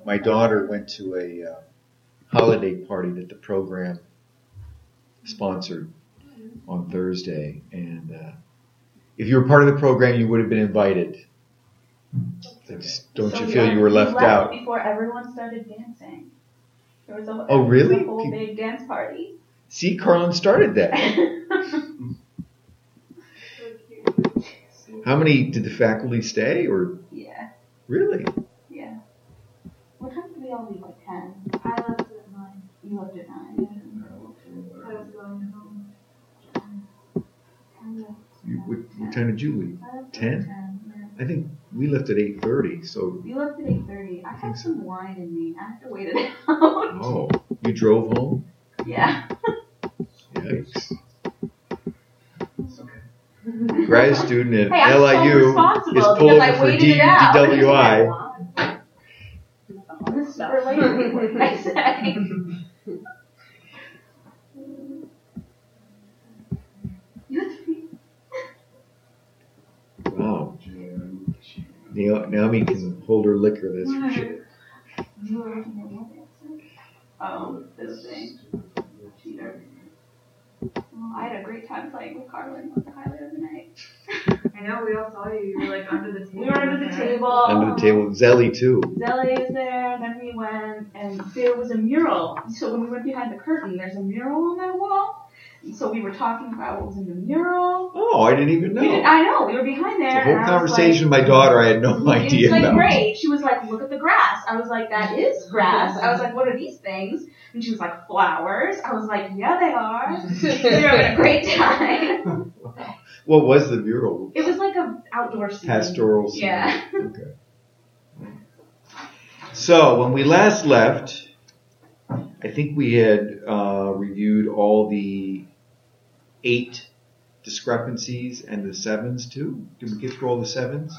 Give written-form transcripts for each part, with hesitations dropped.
my daughter went to a holiday party that the program sponsored on Thursday, and if you were part of the program, you would have been invited. Don't you feel you were left out? Before everyone started dancing. There was a, really? A whole big dance party. See, Carlin started that. How many did the faculty stay? Or yeah. Really? Yeah. What time did we all leave? Like 10? I left at 9. You left at 9. I was going home. What time did you leave? 10? I think we left at 8:30. So you left at 8:30. I had some wine in me. I have to wait it out. Oh, you drove home? Yeah. Yikes. Grad student at hey, LIU is pulled over for DWI. Super late. What did I say? Wow. Naomi can hold her liquor, that's for sure. Oh, this thing. Cheater. Well, I had a great time playing with Carlin. It was the highlight of the night. I know, we all saw you. You were like under the table. We were under the table. Under the table. Zelly, too. Zelly is there. Then we went, and there was a mural. So when we went behind the curtain, there's a mural on that wall. And so we were talking about what was in the mural. Oh, I didn't even know. I know. We were behind there. The whole conversation with my daughter, I had no idea about. It's about. Great. She was like, look at the grass. I was like, that is grass. I was like, what are these things? And she was like, flowers. I was like, yeah, they are. We were having a great time. What was the mural? It was like an outdoor scene. Pastoral scene. Yeah. Okay. So, when we last left, I think we had reviewed all the 8 discrepancies and the 7s too. Did we get through all the 7s?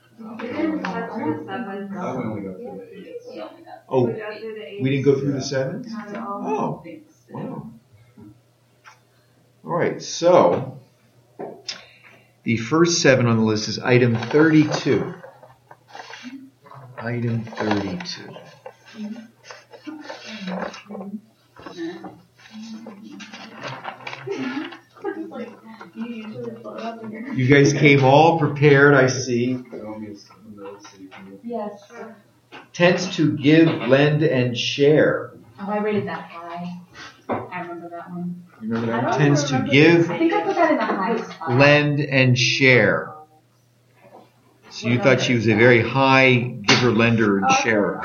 Oh, we didn't go through the 7s? Oh, wow. All right, so the first 7 on the list is item 32. Item 32. You guys came all prepared, I see. Yes. Tends to give, lend, and share. Oh, I rated that high. I remember that one. You remember that? Tends to give, I think I put that in the high spot. lend, and share. So you thought she was a very high giver, lender, and sharer.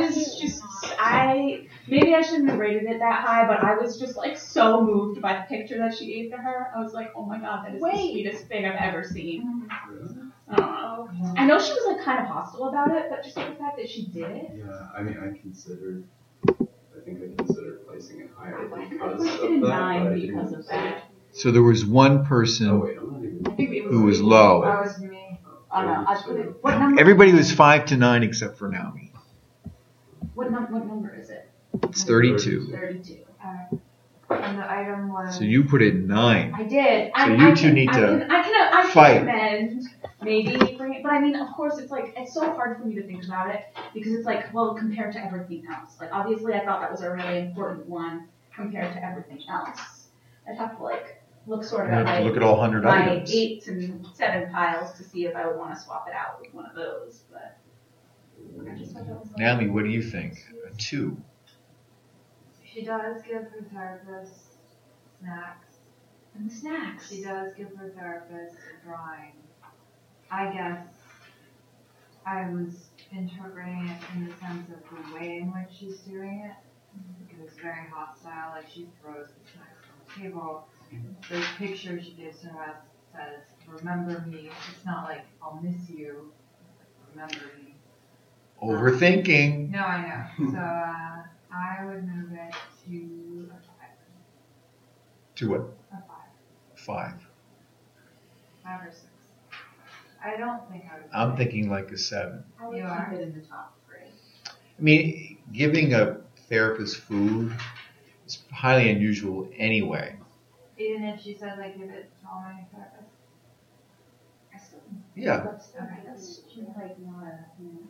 Maybe I shouldn't have rated it that high, but I was just like so moved by the picture that she gave to her. I was like, oh my god, that is the sweetest thing I've ever seen. I don't know. I know she was like kind of hostile about it, but just the fact that she did it. Yeah, I mean, I considered placing it higher because of that. Because of that. So there was one person who was low. That was me. Oh no, I put it. What number? Everybody was 5 to 9 except for Naomi. What number is it? It's 32. 32. And the item was. So you put it 9. I did. So you two need to fight. Recommend maybe bring it, but I mean, of course, it's like it's so hard for me to think about it because it's like, well, compared to everything else. Like, obviously, I thought that was a really important one compared to everything else. I'd have to like look sort of at look at all 100 my items. 8 and 7 piles to see if I would want to swap it out with one of those. But I just thought that was like, Naomi, what do you think? A 2. She does give her therapist snacks. And the snacks. She does give her therapist a drawing. I guess I was interpreting it in the sense of the way in which she's doing it. It was very hostile, like she throws the snacks on the table. The picture she gives to us says, remember me. It's not like, I'll miss you. Remember me. Overthinking. No, I know. So I would move it to a 5. To what? A 5. 5. 5 or 6. I don't think I would. I'm thinking like a 7. I would You keep are? it in the top 3. I mean, giving a therapist food is highly unusual anyway. Even if she says I give it to all my therapists. I still Yeah. That's like not a.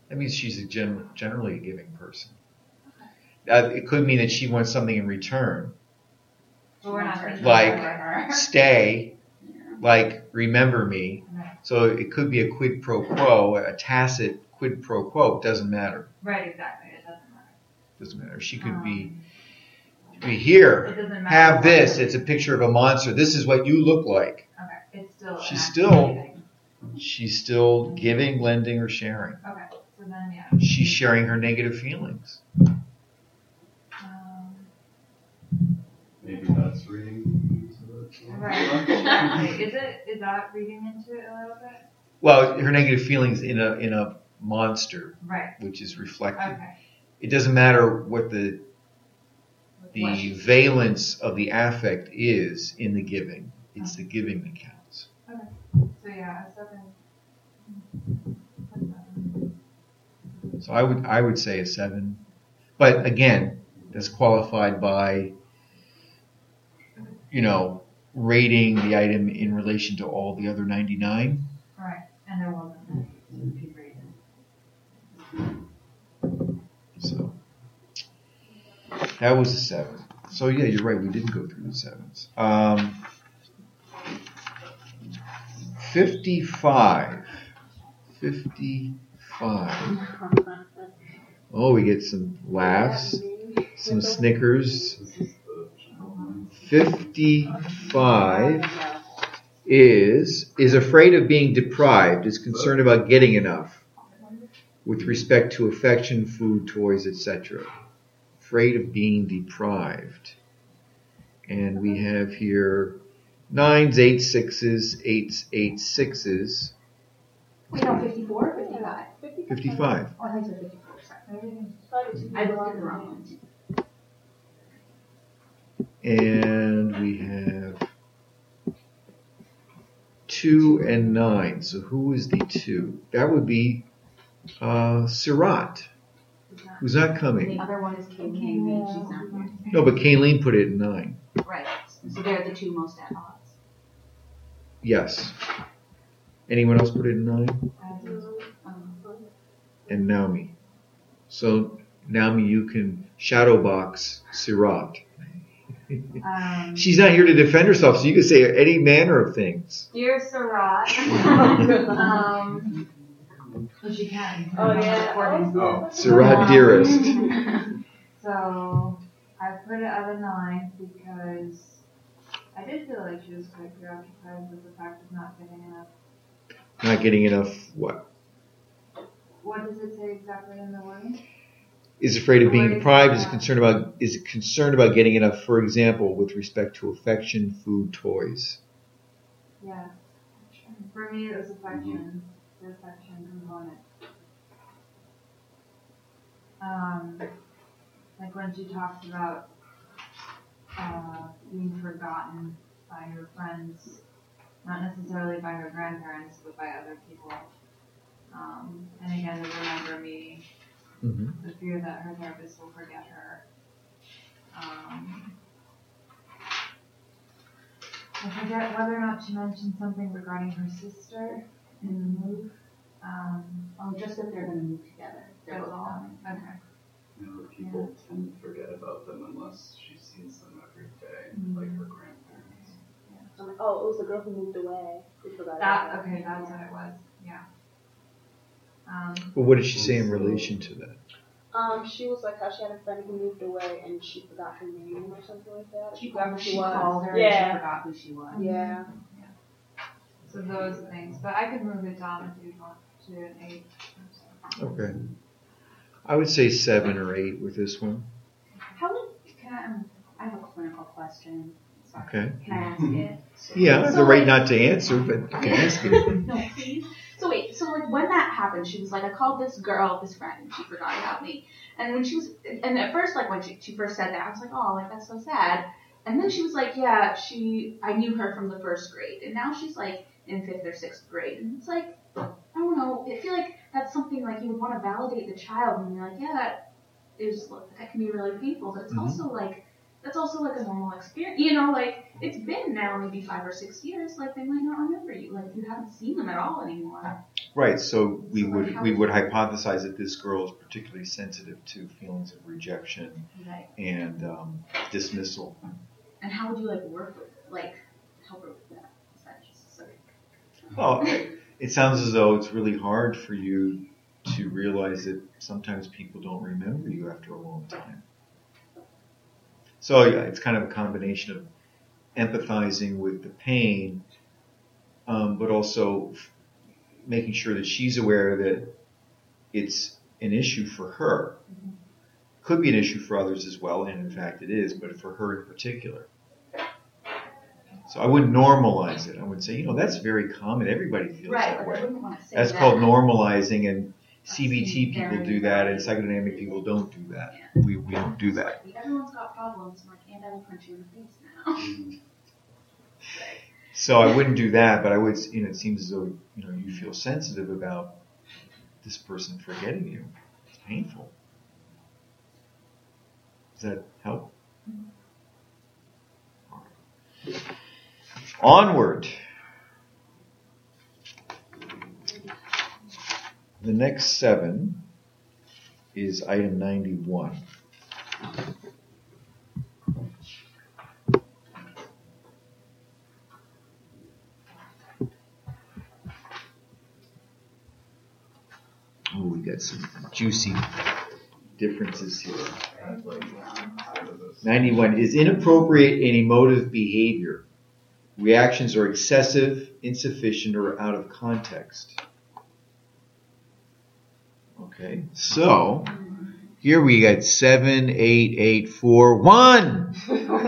That means she's generally a giving person. It could mean that she wants something in return. But we're not thinking Like, for her. stay, Yeah. like, remember me. Right. So it could be a quid pro quo, a tacit quid pro quo. It doesn't matter. Right, exactly. It doesn't matter. Doesn't matter. She could be It here. doesn't matter. Have this. It's a picture of a monster. This is what you look like. Okay, it's still. She's an act still- of giving. She's still giving, lending, or sharing. Okay, so then yeah. She's sharing her negative feelings. Maybe that's reading into it. Right. Exactly. Is that reading into it a little bit? Well, her negative feelings in a monster, Right. which is reflected. Okay. It doesn't matter what the What? valence of the affect is in the giving. It's the giving that counts. So yeah, a 7. So I would say a 7, but again, that's qualified by, rating the item in relation to all the other 99. Right. And there wasn't any to be rated. So that was a 7. So yeah, you're right. We didn't go through the 7s. 55. 55. Oh, we get some laughs, some snickers. 55 is afraid of being deprived, is concerned about getting enough with respect to affection, food, toys, etc. Afraid of being deprived. And we have here 9s, 8s, 6s, 8s, 8s, 6s. Wait, no, 54 or 55? 55. Oh, I thought you said 54, sorry. I looked at the wrong one. And we have 2 and 9. So who is the 2? That would be Sirat, who's not And the coming. other one is Kayleen, and she's not here. No, but Kayleen put it in 9. Right. So they're the two most at odds. Yes. Anyone else put it in 9? And Naomi. So Naomi, you can shadow box Sirat. She's not here to defend herself, so you can say any manner of things. Dear Sarat. So she can. Oh, yeah. Oh. Sirat, dearest. So I put it at a 9 because I did feel like she was quite preoccupied with the fact of not getting enough. Not getting enough what? What does it say exactly in the wording? Is afraid of being deprived, is concerned about getting enough, for example, with respect to affection, food, toys. Yeah. For me, it was affection, the affection component. Like when she talks about being forgotten by her friends, not necessarily by her grandparents, but by other people. And again, the remember me, Mm-hmm. the fear that her therapist will forget her. I forget whether or not she mentioned something regarding her sister in the move. Oh, just that they're going to move together. They're That's both all. coming. Okay. People tend to forget about them unless she sees them every day, like her grandparents. I'm like, oh, it was the girl who moved away. We forgot That about okay, that's what it was. Yeah. Well, what did she say in relation to that? She was like how she had a friend who moved away and she forgot her name or something like that. She forgot who she called her and Yeah. she forgot who she was. Yeah. So those things, but I could move it down if you want to an 8. Okay. I would say 7 or 8 with this one. I have a clinical question. Sorry. Okay. Can I ask it? Yeah, So, the right like- not to answer, but you can ask it. No, please. So wait, so like when that happened, she was like, I called this girl, this friend, and she forgot about me. And when she was, and at first, like when she first said that, I was like, oh, like that's so sad. And then she was like, yeah, I knew her from the first grade, and now she's like in 5th or 6th grade, and it's like, I don't know, I feel like that's something like you would want to validate the child, and you're like, yeah, that can be really painful, but it's also like that's also like a normal experience. You know, like it's been now maybe 5 or 6 years. Like they might not remember you. Like you haven't seen them at all anymore. Right. So we So, like, would how we is would it- hypothesize that this girl is particularly sensitive to feelings of rejection Right. and dismissal. And how would you like work with it? Like help her with that? Is that just so? Well, it sounds as though it's really hard for you to realize that sometimes people don't remember you after a long time. So yeah, it's kind of a combination of empathizing with the pain, but also making sure that she's aware that it's an issue for her. Could be an issue for others as well, and in fact it is, but for her in particular. So I wouldn't normalize it. I would say, that's very common. Everybody feels Right. that Like, I way. wouldn't want to say That's that. called normalizing, and I've seen CBT people very, do that, and very- psychodynamic people don't do that. Yeah. We don't do that. Everyone's got problems. I'm like, and I will punch you in the face now. So I wouldn't do that, but I would, it seems as though, you feel sensitive about this person forgetting you. It's painful. Does that help? All right. Onward. The next 7 is item 91. Oh, we got some juicy differences here. 91 is inappropriate and emotive behavior. Reactions are excessive, insufficient, or out of context. Okay, so here we got 7, 8, 8, 4, 1,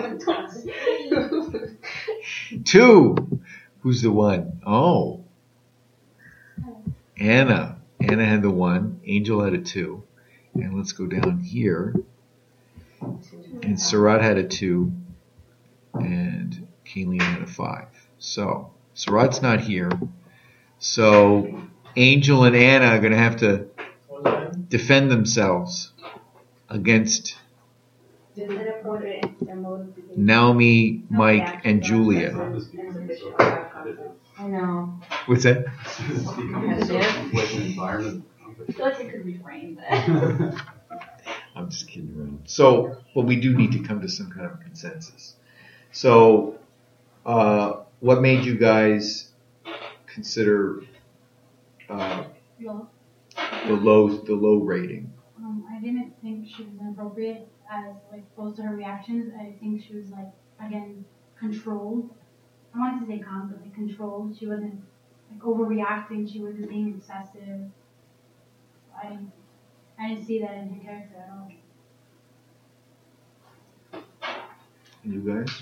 2. Who's the 1? Oh, Anna. Anna had the 1. Angel had a 2. And let's go down here. And Sarat had a 2. And Kayleen had a 5. So, Sarat's not here. So, Angel and Anna are going to have to defend themselves against Naomi, Mike, and Julia. I know. What's that? Like an environment. I feel like it could reframe that. I'm just kidding around. So, but we do need to come to some kind of consensus. So, what made you guys consider Low. the low rating? I didn't think she was inappropriate as close to her reactions. I think she was again controlled. I wanted to say calm, but controlled. She wasn't overreacting. She wasn't being excessive. I didn't see that in her character at all. And you guys?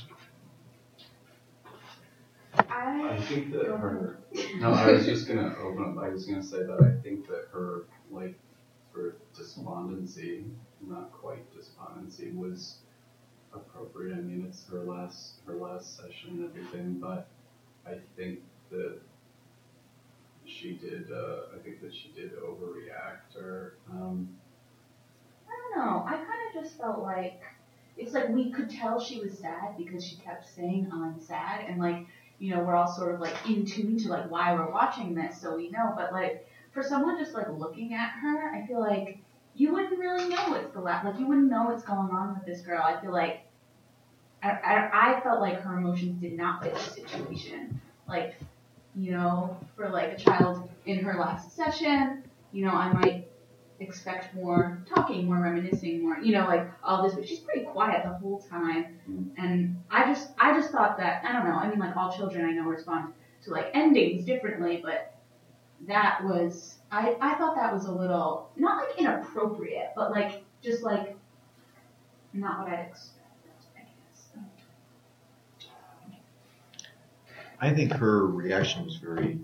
I think that her. No, I was just gonna open up. I was gonna say that I think that her her despondency, not quite despondency, was appropriate. I mean, it's her last session and everything, but I think that she did. I think that she did overreact, or. I don't know. I kind of just felt like it's like we could tell she was sad because she kept saying I'm sad, and we're all sort of in tune to why we're watching this, so we know. But for someone just looking at her, I feel like you wouldn't really know what's you wouldn't know what's going on with this girl. I feel like I felt like her emotions did not fit the situation. For a child in her last session, I might expect more talking, more reminiscing, more, all this, but she's pretty quiet the whole time. And I just thought that, I don't know, I mean, all children I know respond to endings differently, but that was, I thought that was a little, not inappropriate, but just not what I'd expect, I guess. I think her reaction was very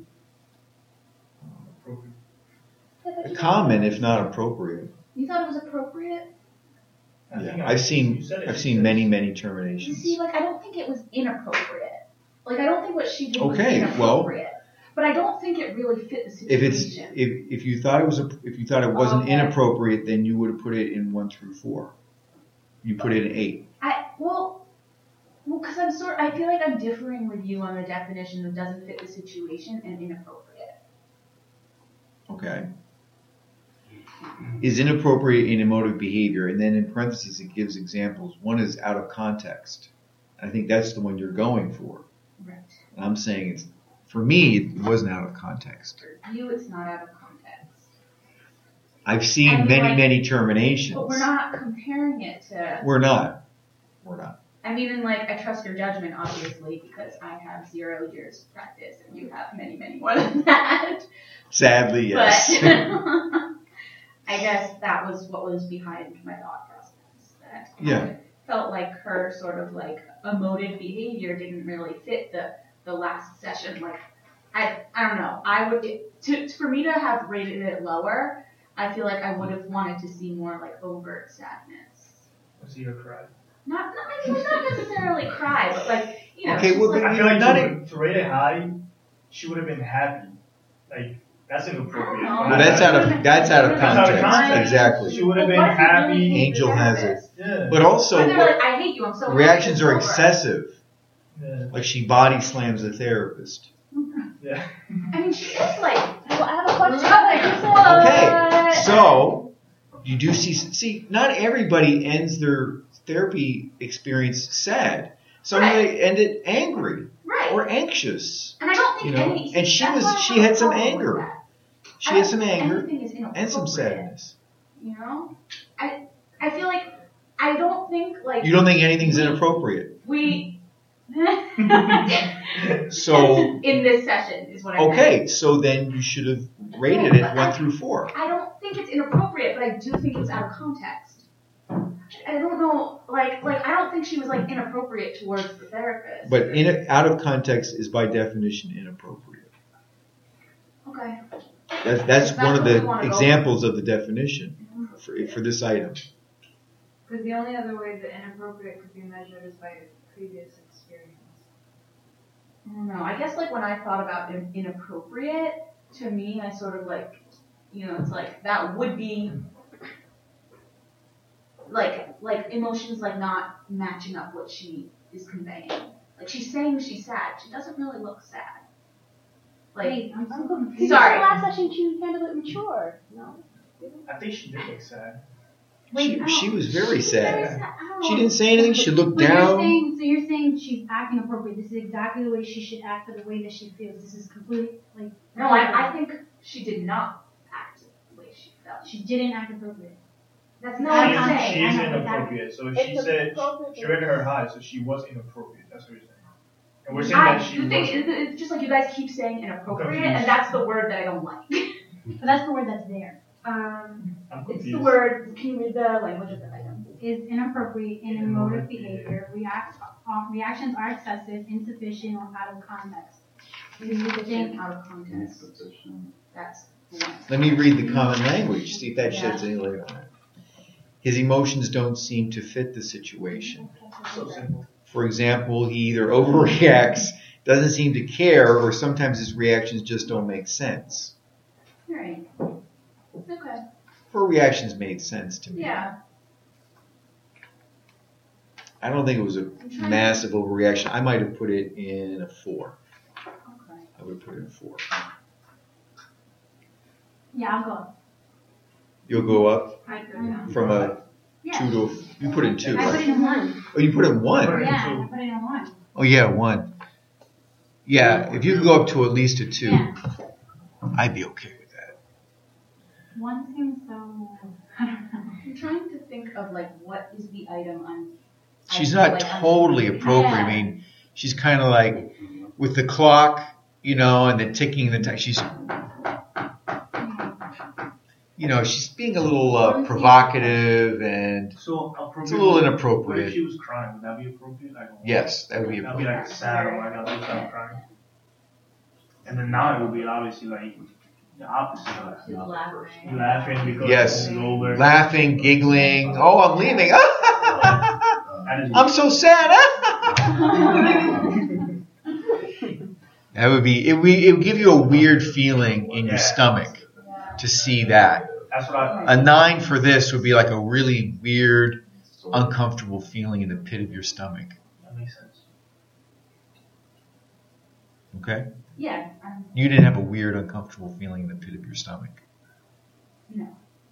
common, if not appropriate. You thought it was appropriate? Yeah, I've seen many terminations. You see, I don't think it was inappropriate. I don't think what she did was Okay, inappropriate. But I don't think it really fit the situation. If you thought it wasn't Okay. inappropriate, then you would have put it in 1 through 4. You put it in 8. Well, because I feel like I'm differing with you on the definition of doesn't fit the situation and inappropriate. Okay. Is inappropriate in emotive behavior, and then in parentheses it gives examples. One is out of context. I think that's the one you're going for. Right. And I'm saying for me, it wasn't out of context. For you, it's not out of context. I've seen many terminations. But we're not comparing it to. We're not. I mean, and I trust your judgment, obviously, because I have 0 years practice, and you have many more than that. Sadly, yes. But I guess that was what was behind my thought process. That Yeah. Felt like her sort of emotive behavior didn't really fit the last session. I don't know. I would for me to have rated it lower. I feel like I would have wanted to see more overt sadness. See her cry. Not necessarily cry, but Okay, well, I feel like to rate it high, she would have been happy. That's inappropriate. Well, that's out of context. context. Exactly. She would have been happy. Angel has it. Yeah. But also, I hate you. I'm so reactions happy. are excessive. Yeah. Like she body slams the therapist. Yeah. I mean, she is Well, I have a question. Okay, so you do see, not everybody ends their therapy experience sad. Some end it angry Right. or anxious. And I don't think and she had some anger. She had some anger and some sadness. I feel like I don't think You don't think anything's inappropriate. So in this session is what I okay, so then you should have rated it 1 through 4. I don't think it's inappropriate, but I do think it's out of context. I don't know, I don't think she was inappropriate towards the therapist. But out of context is by definition inappropriate. Okay. That's one of what we the wanna go examples of the definition for this item. Because the only other way that inappropriate could be measured is by previous experience. I don't know. I guess when I thought about inappropriate, to me, I sort of it's that would be emotions not matching up what she is conveying. She's saying she's sad. She doesn't really look sad. Wait, I'm so confused. Sorry. Last session she handled it mature. No. I think she did look sad. She was very sad. I don't She know. didn't say anything. She looked So down. you're saying she's acting appropriate. This is exactly the way she should act for the way that she feels. This is complete No, I think she did not act the way she felt. She didn't act appropriate. That's No, not I'm what I'm saying. She is I know, inappropriate. So It's she said appropriate. she rated her high, so she was inappropriate. That's what you're saying. And we're saying that she the thing was. is, it's just you guys keep saying inappropriate, and that's the word that I don't like. But that's the word that's there. I'm It's confused. the word. Can you read the language of the item? Is inappropriate in emotive behavior. Reactions are excessive, insufficient, or out of context. Insufficient, out of context. Insufficient. That's the one. Let me read the common language. See if that sheds any light on it. His emotions don't seem to fit the situation. So simple. For example, he either overreacts, doesn't seem to care, or sometimes his reactions just don't make sense. Alright. Okay. Her reactions made sense to me. Yeah. I don't think it was a massive overreaction. I might have put it in a 4. Okay. I would have put it in a 4. Yeah, I'll go. You'll go up I could, yeah. from a Yeah. 2 to you put it in 2, I put right? it in 1. Oh, you put it in 1. Yeah, I put it in 1. Oh yeah, 1. Yeah, if you could go up to at least a 2, Yeah. I'd be okay with that. 1 seems so. I don't know. I'm trying to think of what is the item I'm. She's I not feel I'm totally supposed to- appropriate. Yeah. I mean, she's kind of with the clock, and the ticking the time. She's, she's being a little provocative and So appropriate. it's a little What if inappropriate. she was crying? Would that be appropriate? I don't know. Yes, that would be That'd be appropriate. sad. Oh my god, they start crying. And then now it would be obviously the opposite. She's laughing. Laughing because Yes. it's over. Laughing, giggling. Oh, I'm leaving. That is- I'm so sad. That would be. It would give you a weird feeling in your stomach to see that. That's what I. A 9 for this would be a really weird, uncomfortable feeling in the pit of your stomach. That makes sense. Okay? Yeah. You didn't have a weird, uncomfortable feeling in the pit of your stomach. No.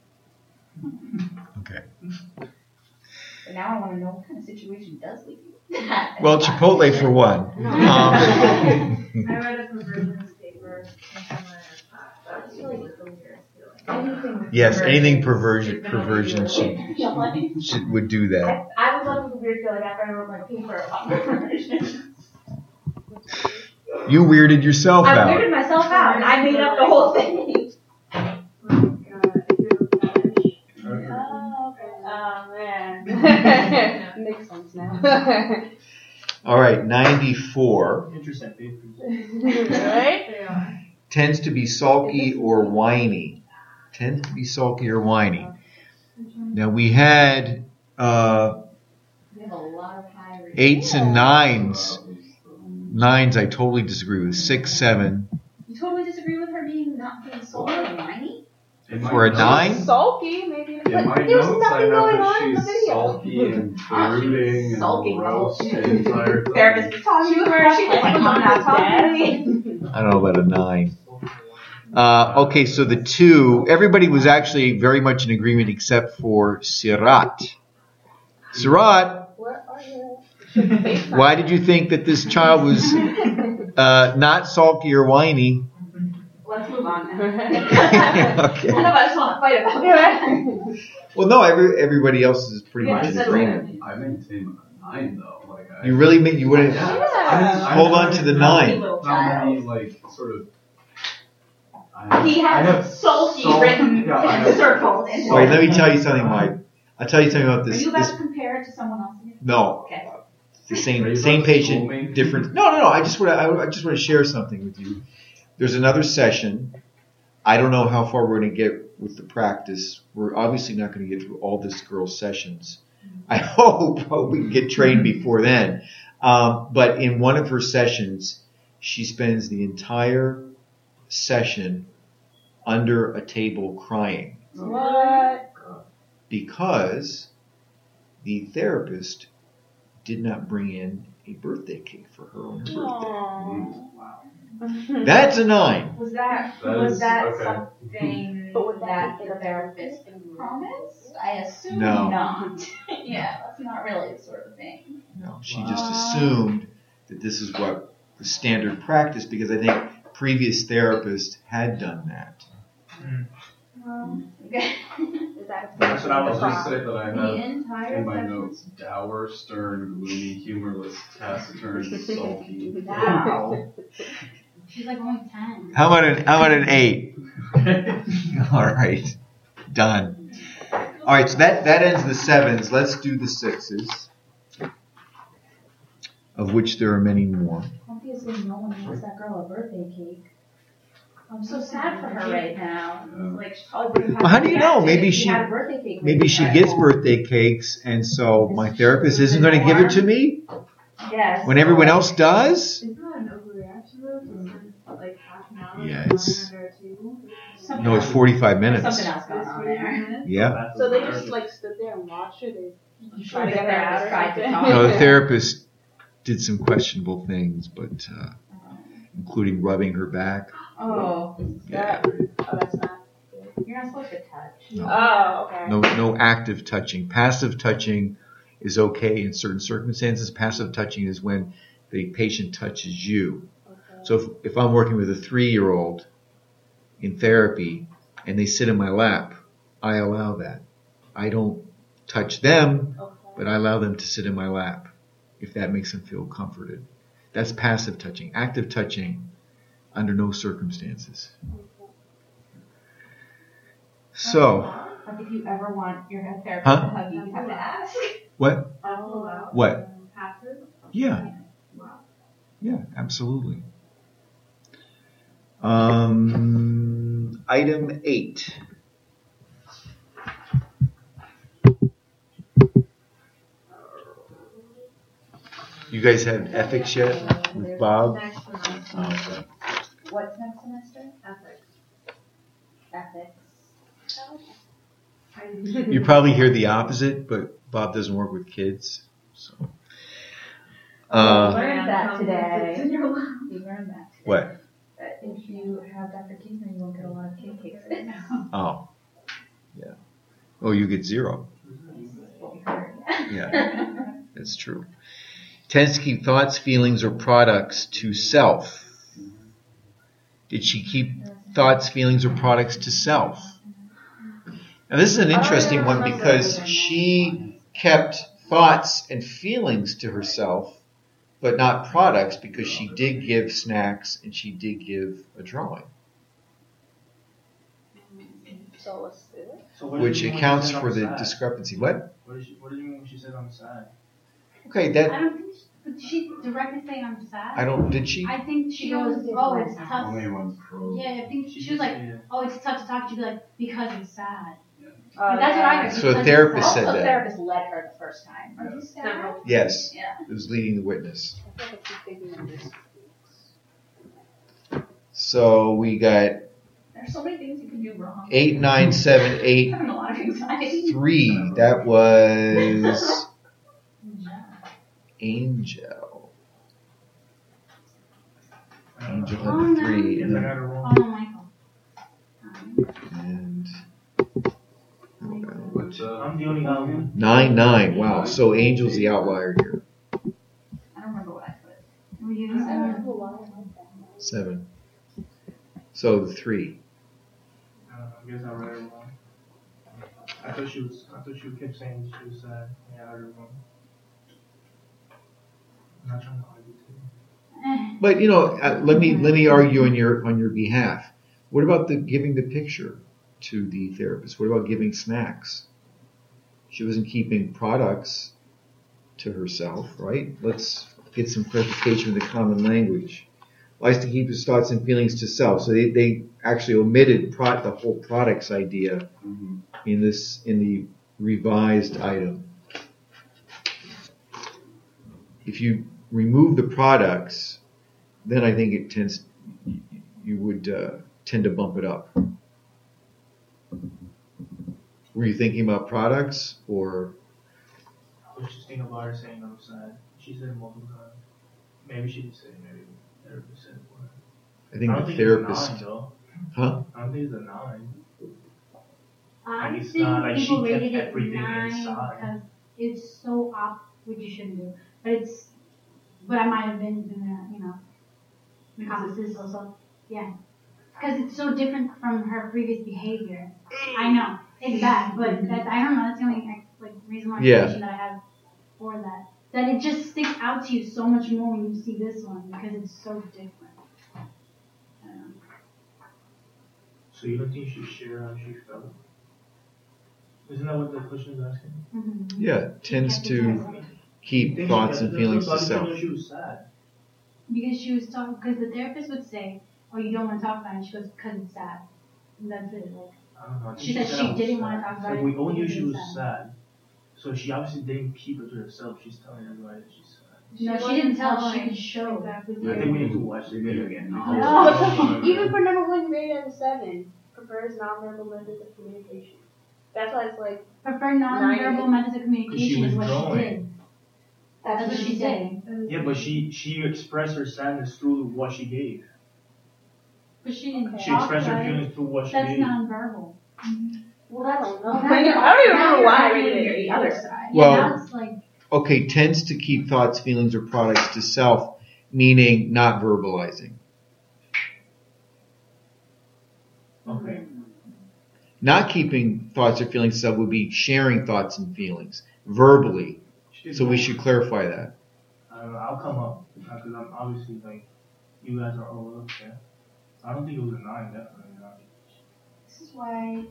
Okay. But now I want to know what kind of situation does lead you. Well, Chipotle for one. I read a perversions paper in summer class. That's really the weirdest feeling. Yes, anything perversion would do that. I was left with a weird feeling after I wrote my paper about perversion. You weirded yourself I out. weirded myself out, and I made up the whole thing. Oh man. Makes sense now. All right, 94. Interesting papers. Right? Tends to be sulky or whiny. Tends to be sulky or whiny. Now we had We have a lot of high ratings. 8s and 9s. 9s I totally disagree with. 6, 7. You totally disagree with her not being sulky and whiny? For a 9? Sulky, maybe. In But my there's notes, I nothing have going that on in the she's video. sulky and brooding and sulky gross the the whole- entire thing. Therapist is talking to her, she's like, I'm not talking to me. I don't know about a 9. Okay, so the 2, everybody was actually very much in agreement except for Sirat. Sirat, Where are you? why did you think that this child was not sulky or whiny? Let's move on now. Okay. None of us want to fight about that. Well, no, everybody else is pretty Yeah, much in just agreement. I maintain a 9 though. Like I, You really mean you wouldn't Yeah. hold on to the 9? Little How many child. like sort of? He has sulky written Yeah, in circles. in Wait, his- let me tell you something, Mike. I'll tell you something about Are this. you about this to compare it to someone else? no, Okay. the Are same you same about to school patient, me? different. No. I just want to share something with you. There's another session. I don't know how far we're going to get with the practice. We're obviously not going to get through all this girl's sessions. I hope we can get trained before then. But in one of her sessions, she spends the entire session under a table crying What? because the therapist did not bring in a birthday cake for her on her birthday. Aww. That's a 9. Was that That is- okay. something But would that that be the therapist promised? I assume No. not. Yeah, that's not really the sort of thing. No, she just assumed that this is what the standard practice because I think previous therapists had done that. Okay. Is that That's what I was I'll just say that I The have entire in my session. notes: dour, stern, gloomy, humorless, taciturn, sulky. Wow. She's like only 10. How about an 8? All right, done. All right, so that ends the 7s. Let's do the 6s, of which there are many more. Obviously, no one wants that girl a birthday cake. I'm so sad for her right now. Yeah. Like, she probably wouldn't have Well, how do you know? reacted Maybe if she- had a birthday cake. Maybe she gets birthday cakes, and so my therapist isn't going to give it to me Yes. when everyone else does. Isn't that an overreaction though? To spend like half an hour Yeah, lying it's- under a table? Something No, it's else. 45 There's minutes. something else going on there. Yeah. So they just like stood there and watched her. They Try to get her out or tried to something. talk. No, the therapist did some questionable things, but including rubbing her back. Oh, Yeah. Oh, that's not. you're not supposed to touch. Oh, okay. No active touching. Passive touching is okay in certain circumstances. Passive touching is when the patient touches you. Okay. So if I'm working with a 3-year-old in therapy and they sit in my lap, I allow that. I don't touch them, Okay. but I allow them to sit in my lap if that makes them feel comforted. That's passive touching. Active touching, under no circumstances. So, Like if you ever want your therapist Huh? to hug you, you have to ask. what? All out. What? Passive. Yeah. Wow. Yeah, absolutely. Item 8. You guys had ethics yet with Bob? Next semester. Oh, okay. What's next semester? Ethics. Ethics. You probably hear the opposite, but Bob doesn't work with kids, so. learned that today. You learned that today. What? That if you have Dr. Kingsman, you won't get a lot of cakes. Oh, yeah. Oh, you get 0. Yeah, that's true. Tends to keep thoughts, feelings, or products to self. Did she keep thoughts, feelings, or products to self? Now, this is an interesting one because she kept thoughts and feelings to herself, but not products, because she did give snacks and she did give a drawing, So let's do it. So what did which you mean when accounts she said for on the side? discrepancy. What? What did you mean when she said on the side? Okay, I that don't think did she directly say I'm sad? I don't. Did she? I think she She goes, goes, oh, it's tough. Only one's pro. Yeah, I think she was did like, say that. oh, it's tough to talk. She'd be like, because it's sad. Oh, That's what I heard. So a because therapist it's said sad. Also, that. therapist led her the first time. Are you sad? Several- Yes. Yeah. It was leading the witness. I feel like I keep thinking of this. So we got There's so many things you can do wrong. 8, 9, 7, 8, I'm having a lot of anxiety. 3. That was Angel. Angel Oh, had no. 3, Yes, I and, got it wrong. Oh, Michael. and But, I'm the only guy who. 9, 9. Wow. So Angel's the outlier here. I don't remember what I put. Were you I don't sad? have a lot like that. 7. So the 3. I guess I read it wrong. I thought she kept saying she was sad. Yeah, I read it wrong. I'm not trying to argue too. But let me argue on your behalf. What about the giving the picture to the therapist? What about giving snacks? She wasn't keeping products to herself, right? Let's get some clarification of the common language. Likes to keep his thoughts and feelings to self. So they actually omitted the whole products idea in the revised item. If you remove the products, then I think you would tend to bump it up. Were you thinking about products or? I was just thinking about her saying I'm sad. She said it multiple times. Maybe she did say it, maybe the therapist said it for her. I think don't the think therapist. It's a 9, though. Huh? I don't think it's a 9. I Like, it's think not like she people kept rated it everything 9 inside. because it's so off, which you shouldn't do. But I might have been in the opposite also. Yeah. Because it's so different from her previous behavior. I know. It's bad, but I don't know, that's the only reason why explanation that I have for that. That it just sticks out to you so much more when you see this one because it's so different. I don't know. So you don't think she should share how she felt? Isn't that what the question is asking? Mm-hmm. Yeah, tends to keep thoughts and feelings to self. She was sad. Because she was talking, because the therapist would say, oh, you don't want to talk about it. And she goes, because it's sad. And that's it. I don't know. I think She said I she was didn't sad. want to talk about Like, it we all knew because she it was was sad. So she obviously didn't keep it to herself. She's telling everybody that she's sad. No, she didn't tell. She could show. Exactly. I think we need to watch the video again. No. Even for number 1, you rated it as a 7. Prefers nonverbal methods of communication. That's why it's like, Prefer non-verbal methods of communication was is what drawing. she did. That's what she said. Yeah, but she expressed her sadness through what she gave. But she didn't Okay. She talk expressed her about it. feelings through what she That's gave. non-verbal. well, I don't know. Now I you're- don't even now remember you're why I arguing rated it the as other a side. Well- Yeah, that's like, Okay, tends to keep thoughts, feelings, or products to self, meaning not verbalizing. Okay. Not keeping thoughts or feelings to self would be sharing thoughts and feelings verbally. So we should clarify that. I don't know. I'll come up because I'm obviously you guys are all up there. I don't think it was a 9, definitely not. This is why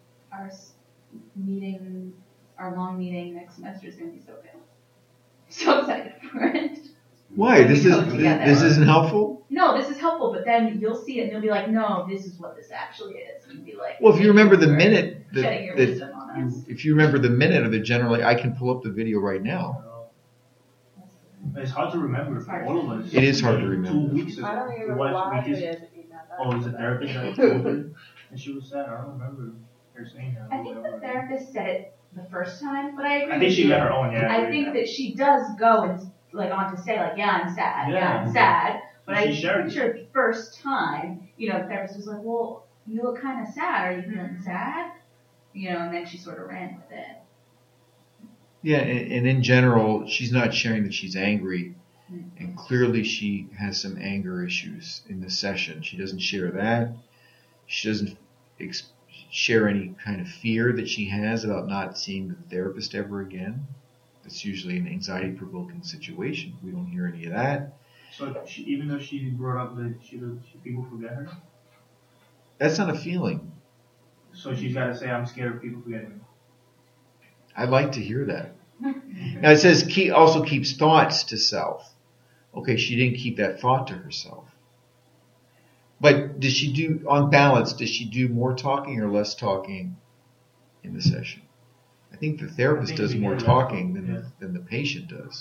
our long meeting next semester is going to be so good. So excited for it. Why? When we This go together. isn't helpful? No, this is helpful, but then you'll see it and you'll be like, no, this is what this actually is. And you'll be like, Well, if you remember the minute shedding your that wisdom on us. if you remember the minute of the generally, I can pull up the video right now. It's hard to remember for all of us. It is hard to remember. 2 weeks ago. I don't even remember What why week it is- is. Oh, it's a therapist that told her, and she was sad. I don't remember her saying that. I think the therapist said it the first time, but I agree. I think she got her own. Yeah. I think that she does go and like on to say like, yeah, I'm sad, yeah, I'm sad. But I'm pretty sure the first time, the therapist was like, well, you look kind of sad. Are you feeling sad? And then she sort of ran with it. Yeah, and in general, she's not sharing that she's angry, and clearly she has some anger issues in the session. She doesn't share that. She doesn't share any kind of fear that she has about not seeing the therapist ever again. That's usually an anxiety-provoking situation. We don't hear any of that. So even though she brought up that people forget her? That's not a feeling. So she's got to say, I'm scared of people forgetting me. I'd like to hear that. Now it says also keeps thoughts to self. Okay, she didn't keep that thought to herself. But does she do more talking or less talking in the session? I think the therapist does more talking than the patient does.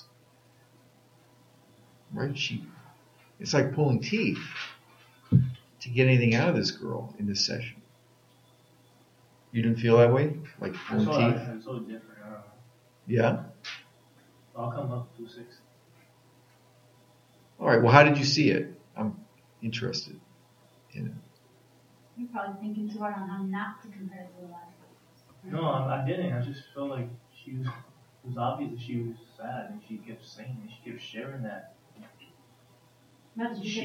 Right? It's like pulling teeth to get anything out of this girl in this session. You didn't feel that way? Like pulling teeth? It's so different. I don't know. Yeah? I'll come up to 6. All right. Well, how did you see it? I'm interested in it. You're probably thinking too hard on how not to compare to the last one. No, I didn't. I just felt like it was obvious that she was sad, and she kept saying it. She kept sharing that. That's what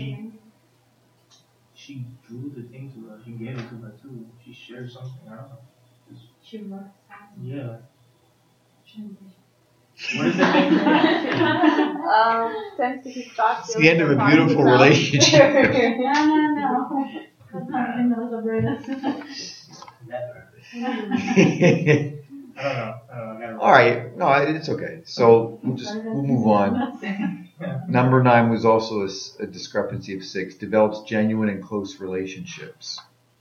She drew the thing to her. She gave it to her too. She shared something. I don't know. She looked sad. Yeah. Shouldn't be. What is the thing? Tends to keep thoughts. It's the end of a beautiful relationship. No. That's not even those of Never. I don't know. All right. No, it's okay. So we'll move on. Number 9 was also a discrepancy of 6. Develops genuine and close relationships.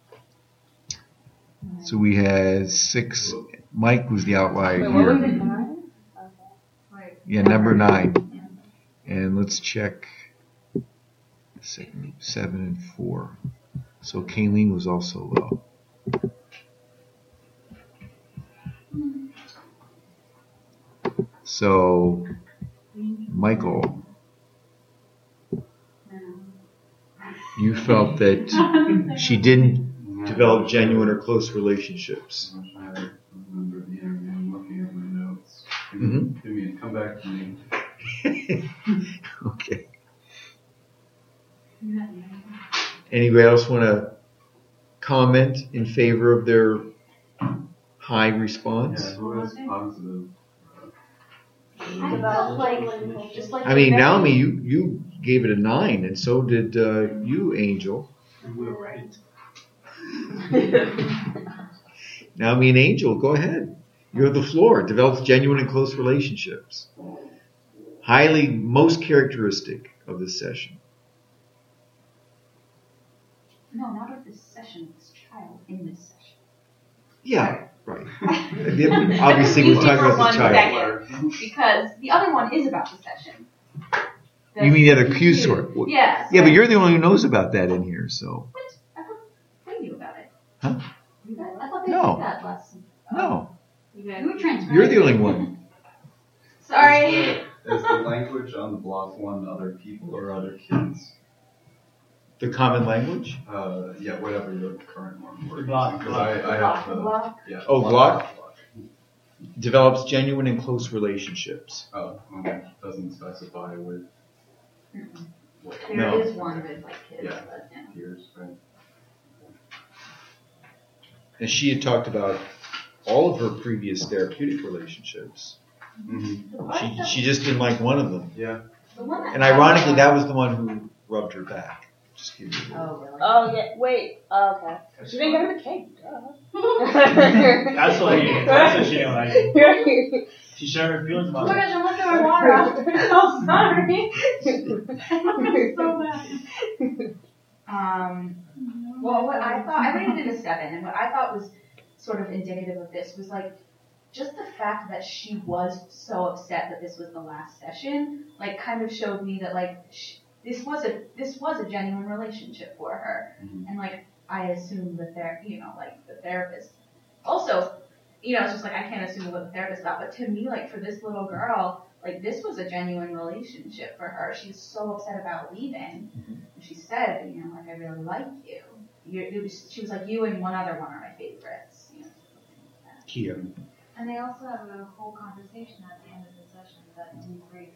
So we had 6. Mike was the outlier Wait, what was it? here. 9? Okay. Yeah, number 9. And let's check 7 and 4. So Kayleen was also low. So Michael, you felt that she didn't develop genuine or close relationships. I'm trying to remember the interview. I'm looking at my notes. Come back to me. Okay. Anybody else want to comment in favor of their high response? Yeah, who has positive? I felt like, just like. I mean, Naomi, you gave it a 9, and so did you, Angel. We're right. Naomi and Angel, go ahead. You have the floor. Develops genuine and close relationships. Most characteristic of this session. No, not of this session. This child in this session. Yeah, right. Obviously, we're talking about the child. Because the other one is about the session. You mean the other Q sort? Yeah. Yeah, but you're the one who knows about that in here, so. What? I thought they knew about it. Huh? I thought they No. did that lesson. No, You were transparent. you're the only one. Sorry. Is the language on the block one other people or other kids? The common language? Yeah, whatever your current one was. Block. Because I have the. Yeah. Oh, block? Develops genuine and close relationships. Oh, okay. Doesn't specify with. There is one with like kids, Yeah. but yeah. Years, right? And she had talked about all of her previous therapeutic relationships. Mm-hmm. She just didn't like one of them. Yeah. The one that And ironically, that was the one who rubbed her back. Just kidding. Oh, really? Oh, yeah. Wait. Okay. You didn't give her the cake. That's what she didn't like. She shared her feelings Oh about my it. gosh, I'm looking at my water out. I'm sorry. I'm so bad. Well, what I thought, I rated it a 7, and what I thought was sort of indicative of this was like, just the fact that she was so upset that this was the last session, like, kind of showed me that, like, this was a genuine relationship for her, and like, I assume the the therapist. Also, you know, it's just like, I can't assume what the therapist thought, but to me, like, for this little girl, like, this was a genuine relationship for her. She's so upset about leaving. Mhm. And she said, you know, like, I really like you. She was like, you and one other one are my favorites. You know, something like that. Kia. And they also have a whole conversation at the end of the session that debrief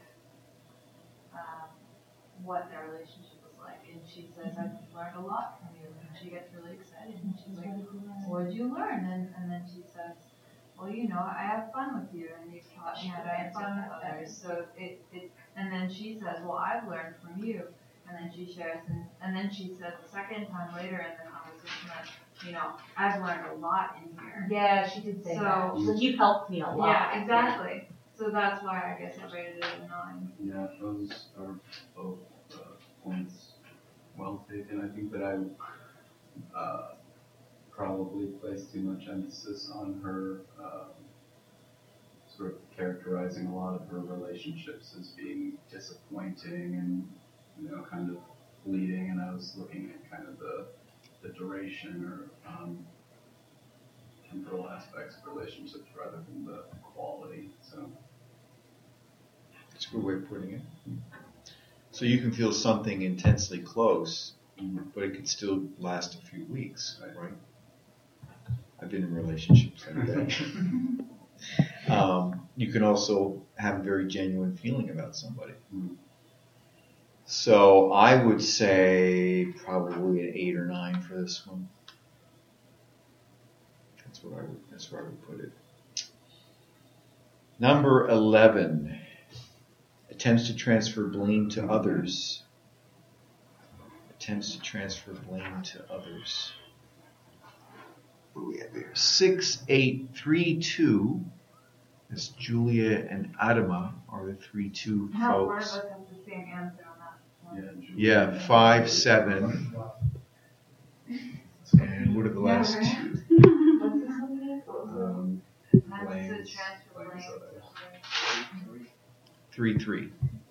what their relationship was like. And she says, I've learned a lot from you. And she gets really excited. And she's like, what did you learn? And then she says, well, you know, I have fun with you. And you've taught me how to have fun with others. So and then she says, well, I've learned from you. And then she shares, and then she said the second time later in the conversation that, you know, I've learned a lot in here. Yeah, she did say that. So- She's like, you've helped me a lot. Yeah, exactly. So that's why I guess I rated it a 9. Yeah, those are both points well taken. I think that I probably placed too much emphasis on her sort of characterizing a lot of her relationships as being disappointing and, you know, kind of fleeting, and I was looking at kind of the duration or temporal aspects of relationships rather than the quality. So That's a good way of putting it. So you can feel something intensely close, but it could still last a few weeks, right? I've been in relationships like that. You can also have a very genuine feeling about somebody. So I would say probably an 8 or 9 for this one. That's where I would put it. Number 11. Attempts to transfer blame to others. Attempts to transfer blame to others. What do we have here? 6, 8, 3, 2. That's Julia and Adama are the 3, 2 How one of folks. us has the same answer on that one. Yeah, 5, 7. And what are the last two? What's this one again? Attempts Blame. to transfer blame to others. 3, 3.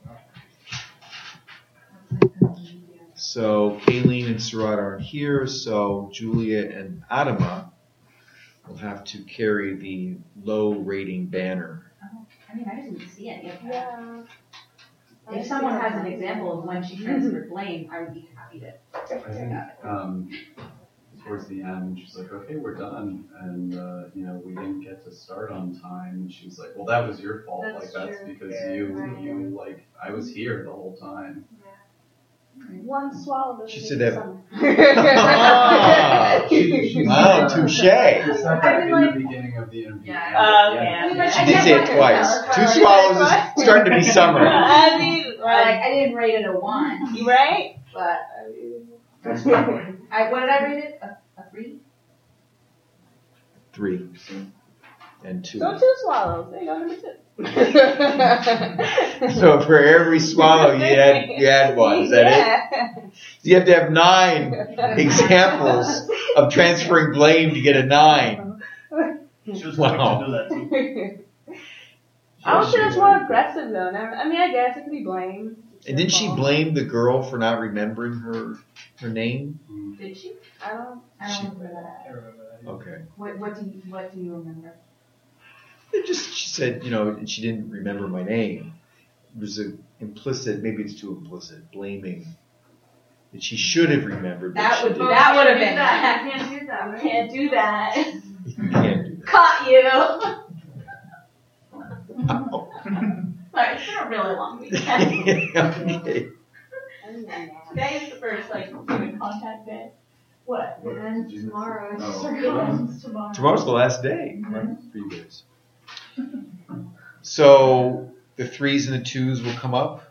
So Kayleen and Sarat aren't here, so Julia and Adama will have to carry the low rating banner. I mean, I didn't see any of that. Yeah. If someone has an example of when she transferred blame, I would be happy to. I think towards the end, she's like, okay, we're done. And, you know, we didn't get to start on time. And she's like, well, that was your fault. That's That's true. because Yeah. you, like, I was here the whole time. One swallow doesn't She make said a that- summer. Ah, wow, touche. It's not I mean, in like- the beginning of the interview. Yeah. Oh, Yeah. okay. I mean, like, She I did guess say like it twice. a 2 swallows is starting to be summer. I mean, I didn't rate it a 1, you right? but what did I rate it? A 3? 3 and 2. So 2 swallows. There you go, number 2. So for every swallow you had 1. Is that it? You have to have 9 examples of transferring blame to get a 9. She was Wow. quick to do that too. I was sure it's more aggressive though. I mean, I guess it could be blamed. And didn't she blame the girl for not remembering her name? Did she? I don't. I don't remember that. I remember that. Okay. What do you remember? She said, you know, and she didn't remember my name. It was an implicit, maybe it's too implicit, blaming that she should have remembered. That but would she be didn't. that would have You been can't do that, right? Can't do that. You can't do Caught you. that. Sorry, it's been a really long weekend. Okay. Today is the first like human contact day. What? And then tomorrow. Oh. Tomorrow's the last day, right? For you guys. So the 3s and the 2s will come up.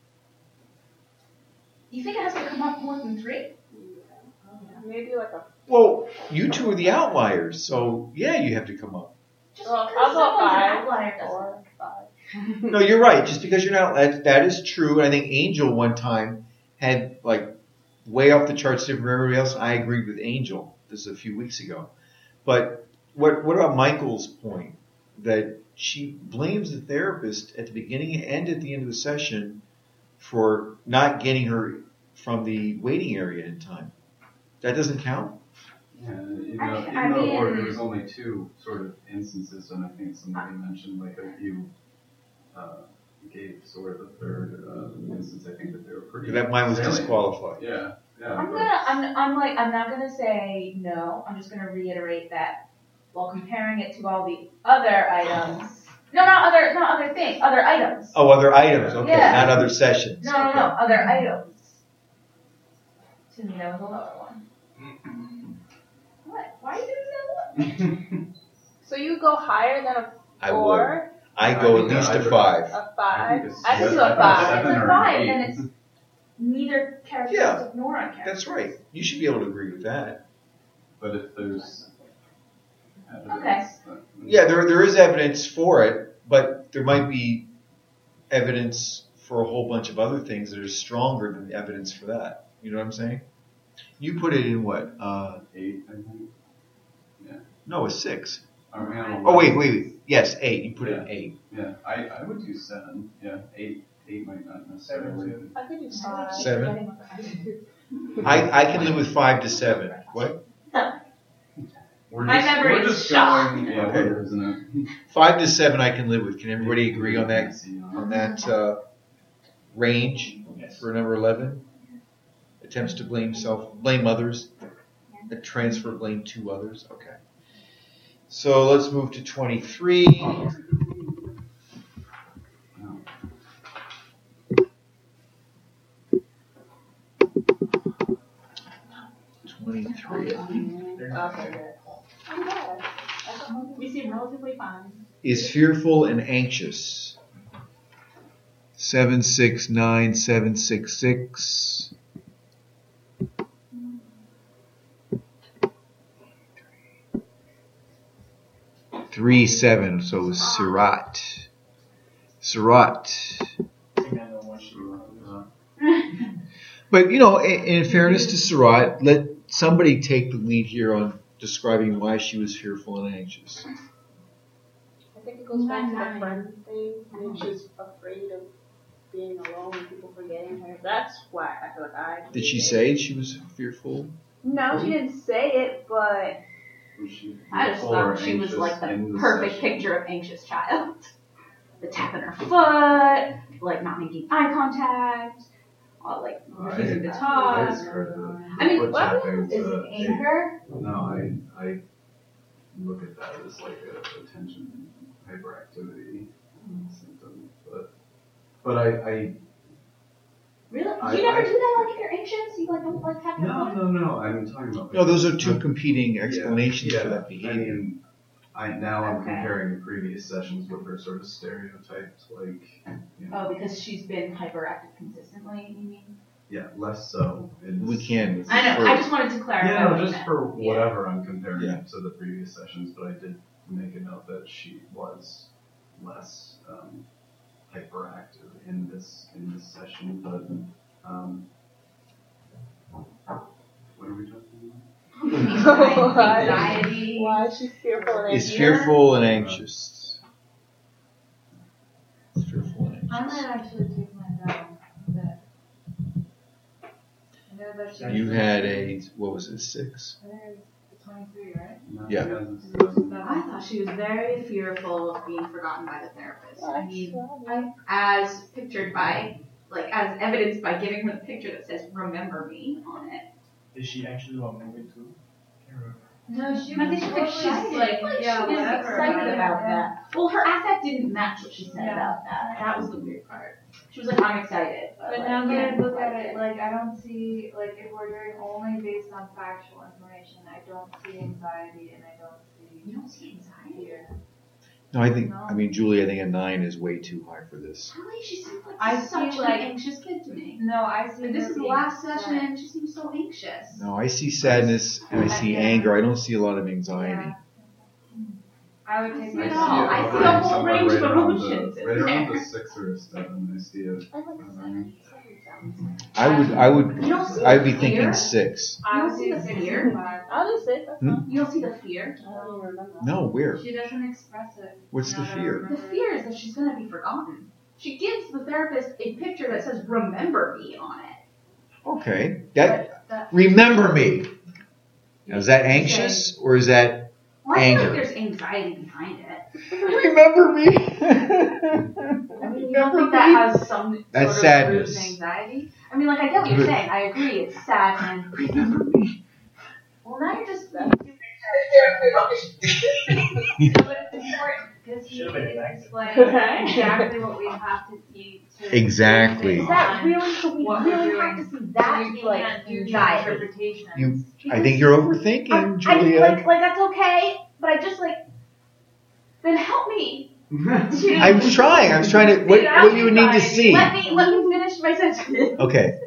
You think it has to come up more than 3? Maybe like a. Well, you 2 are the outliers, so yeah, you have to come up. Just Well, because I'll go someone's an 5 outlier doesn't- or 5. No, you're right. Just because you're not, that is true. And I think Angel one time had like way off the charts different from everybody else. I agreed with Angel. This is a few weeks ago. But what about Michael's point that she blames the therapist at the beginning and at the end of the session for not getting her from the waiting area in time? That doesn't count? Yeah, I even though mean- there was only two sort of instances, and I think somebody mentioned like you gave sort of a third instance. I think that they were pretty. That mine was salient. disqualified. Yeah, yeah. I'm not gonna say no. I'm just gonna reiterate that while comparing it to all the other items. No, not other things. Other items. Oh, other items. Okay, Yeah. not other sessions. No, okay. other items. To me, that was a lower one. What? Why are you doing that one? So you go higher than a I would. 4, I go at think least that a 5. a 5. it's- I can do yeah, a 5. If seven it's a or 5, eight. then it's neither characteristic nor uncharacteristic. That's right. You should be able to agree with that. But if there's evidence, Okay. Yeah, there is evidence for it, but there might be evidence for a whole bunch of other things that are stronger than the evidence for that. You know what I'm saying? You put it in what? 8, I think. No, a 6. Are we on Oh, 11? wait. Yes, 8. You put it in 8. Yeah, I would do 7. Yeah, 8 might not necessarily. I could do 5. 7. I can live with 5 to 7. What? We're My just, memory we're is just shot. going, yeah, Okay. where, isn't it? 5 to 7 I can live with. Can everybody agree on that? Range Yes. for number 11? Attempts to blame others, transfer blame to others. Okay. So let's move to 23. We seem relatively fine. Is fearful and anxious. 769766. 37. So Sirat. I think I know what she was. But in fairness to Sirat, let somebody take the lead here on describing why she was fearful and anxious. I think it goes back to the friend thing. I think she's afraid of being alone and people forgetting her. That's why I feel like I. Did she say she was fearful? No, she didn't say it, but Was she I just fearful or thought she was anxious like the in perfect session? picture of anxious child. The tapping her foot, like not making eye contact, like refusing to I talk. just heard the I mean, foot what tapping is to it anger? No, I look at that as like a attention hyperactivity symptom, but I Really? I- You never I- do that like if you're anxious? You like don't like tap your foot? no, I'm talking about. No, those are two competing explanations Yeah, for that I behavior. mean, now I'm Okay. comparing previous sessions with her sort of stereotyped, like, Oh, because she's been hyperactive consistently, you mean? yeah, less so. In We this- can. in this- I know, I just wanted to clarify. Yeah, what you just meant. for whatever I'm comparing Yeah. it to the previous sessions, but I did make a note that she was less hyperactive in this session. But what are we talking about? Anxiety. why she's fearful and Is anxious. fearful and anxious. Is fearful and I anxious. might actually take mine down a bit. I know that she You had a, what was it, 6? I think it was 23, right? No, Yeah. I thought she was very fearful of being forgotten by the therapist. I mean, I as pictured by, like, as evidenced by giving her the picture that says "Remember Me" on it. Did she actually want to move it too? Can't remember. No, she I was think so she's excited. like yeah, she was whatever excited about it, that. Well, her affect didn't match what she said Yeah. about that. That was the weird part. She was like, "I'm excited," but, But like, now that yeah, I look at like it, like I don't see, like if we're doing only based on factual information, I don't see anxiety and I don't you see don't see anxiety. fear. No, I mean, Julie, I think a 9 is way too high for this. Really, she seems like I such see, an like- anxious kid to me. No, I see. Like, this her is the being last upset. session, and she seems so anxious. No, I see sadness and I see Yeah. anger. I don't see a lot of anxiety. Yeah. I would take I my see it dog. all. I see hovering a whole somewhere range of right around emotions the, in right around there. the 6 or a 7. I see it. like 7. 7 sounds. You don't see I'd the be thinking fear? 6. I You would don't see take the 6 fear? and 5. I'll just say that's fine. You don't see the fear? I don't even remember. No, where? She doesn't express it. What's the Now that I fear? The remember. fear is that she's going to be forgotten. She gives the therapist a picture that says "Remember Me" on it. Okay. That But remember me. Now, is that anxious or is that Well, I feel anger? like there's anxiety behind it. Remember me? I mean, you don't think that has some That's sort of sadness. root in anxiety? I mean, like, I get what you're saying. I agree. It's sad and Remember me? well, now you're just. But it's important because he Should've been an accident. explained exactly what we have to see to Exactly. Is that really? So we What really we're have to doing. see that to we be like can't do the anxiety. interpretations. I think you're overthinking, Julia. like that's okay, but I just like. Then help me. I was trying to. What you would need to see. Let me finish my sentence. Okay.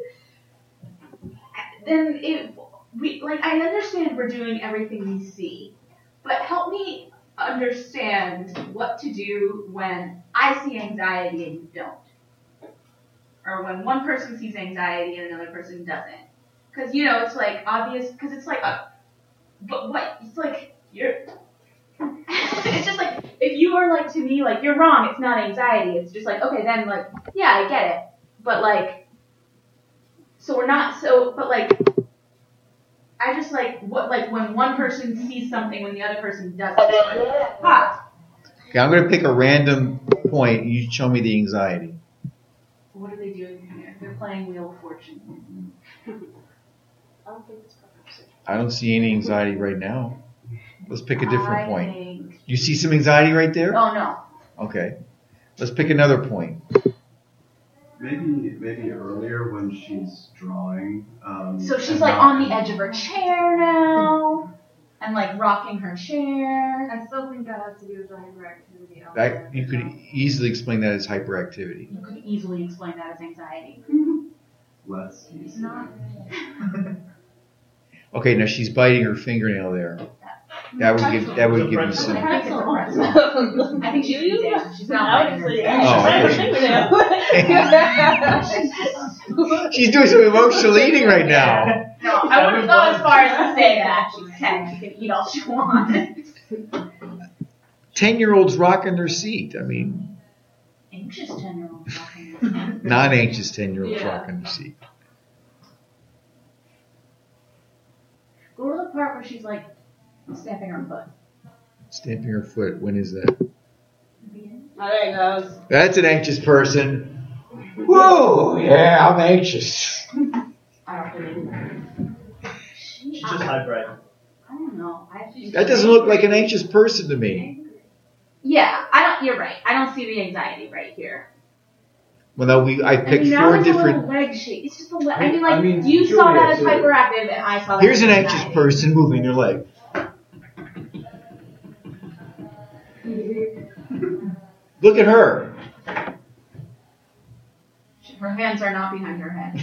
Then I understand we're doing everything we see, but help me understand what to do when I see anxiety and you don't, or when one person sees anxiety and another person doesn't. Because it's like obvious. Because it's like, but what? It's like you're. It's just like if you are like to me like you're wrong. It's not anxiety. It's just like okay then like yeah I get it, but like so we're not so but like. I just like what like when one person sees something when the other person doesn't. Ha! Okay, I'm going to pick a random point. You show me the anxiety. What are they doing here? They're playing Wheel of Fortune. I don't think it's perfect. I don't see any anxiety right now. Let's pick a different point. Think... You see some anxiety right there? Oh no. Okay. Let's pick another point. Maybe earlier when she's drawing. So she's and like not- on the edge of her chair now, and like rocking her chair. I still think that has to do with the hyperactivity. That you could easily explain that as hyperactivity. You could easily explain that as anxiety. Less easy. It's not. Okay, now she's biting her fingernail there. That would give you some. I think she's eating. She's not biting her Oh, she's doing some emotional eating right now. No, I wouldn't go as far as to say that. She's 10. She can eat all she wants. 10-year-olds rocking their seat. I mean, Anxious 10-year-olds. non-anxious 10-year-olds Yeah. rocking their seat. Go to the part where she's like stamping her foot. Stamping her foot. When is that? Oh, there it goes. That's an anxious person. Whoa, yeah, I'm anxious. I don't believe her. She's just hyperactive. I don't know. That doesn't look like an anxious person to me. Yeah, you're right. I don't see the anxiety right here. Well, no, I picked now four there's a different. little leg shake. It's just a leg. I mean, You saw Julia, that as too. hyperactive, and I saw that. Here's as an anxious anxiety. person moving their leg. Look at her. Her hands are not behind her head.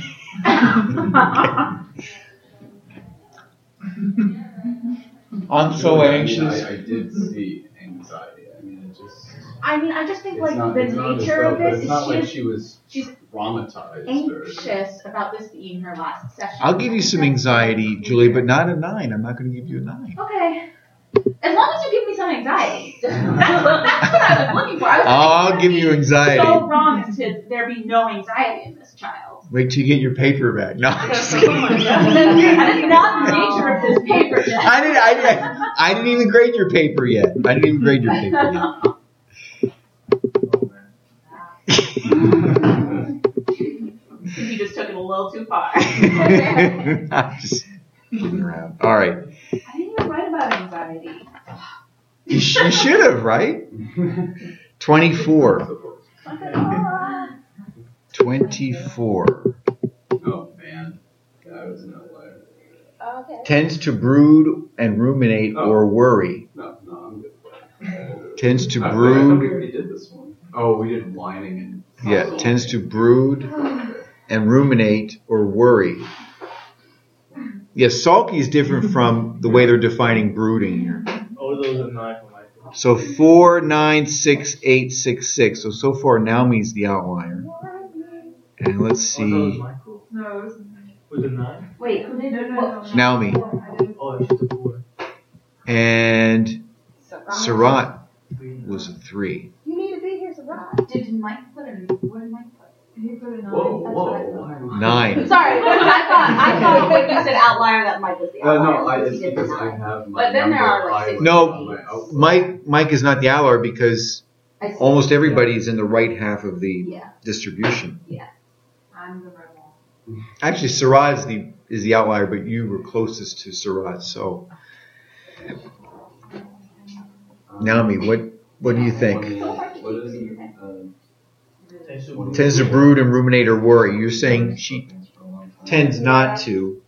I'm so anxious. I did see anxiety. I just think It's like not, the it's not nature of but this it's not like is she was she's traumatized. anxious about this being her last session. I'll give you some anxiety, Julie, but not a 9. I'm not going to give you a 9. Okay. As long as you give me some anxiety. That's what I was looking for. I'll give you anxiety. So wrong as to there be no anxiety in this child. Wait till you get your paper back. No, I'm just kidding. That is not the nature of this paper. Jeff. I didn't even grade your paper yet. I didn't even grade your paper yet. You just took it a little too far. I'm just kidding around. All right. I didn't even write about anxiety. You should have, right? 24. 24. Oh man, that was an outlier. Okay. Tends to brood and ruminate or worry. No, I'm good. Tends to I thought we brood. already did this one. Oh, we did whining and. Yeah, tends to brood and ruminate or worry. Yes, sulky is different from the way they're defining brooding here. Oh, those are 9 for Michael. So 4, 9, 6, 8, 6, 6. So far now means the outlier. And let's Oh, that was see. Michael. No, it was Was it 9? Wait, who did no. Naomi. Oh, she's a 4. And Sarat was a 3. You need to be here, Sarat. Did Mike put a what did Mike put? You put a 9. Whoa, That's what I whoa, thought. why? 9. Sorry, I thought when you said outlier that Mike was the outlier. No, because it's he did because the I nine. have my But then there number are, like, highlighted No, on my outline. Mike is not the outlier because I see. almost everybody is in the right half of the Yeah. distribution. I'm the rebel. Actually, Suraj is the outlier, but you were closest to Suraj. So, Naomi, what do you think? What is it? Tends to brood and ruminate or worry. You're saying she tends not to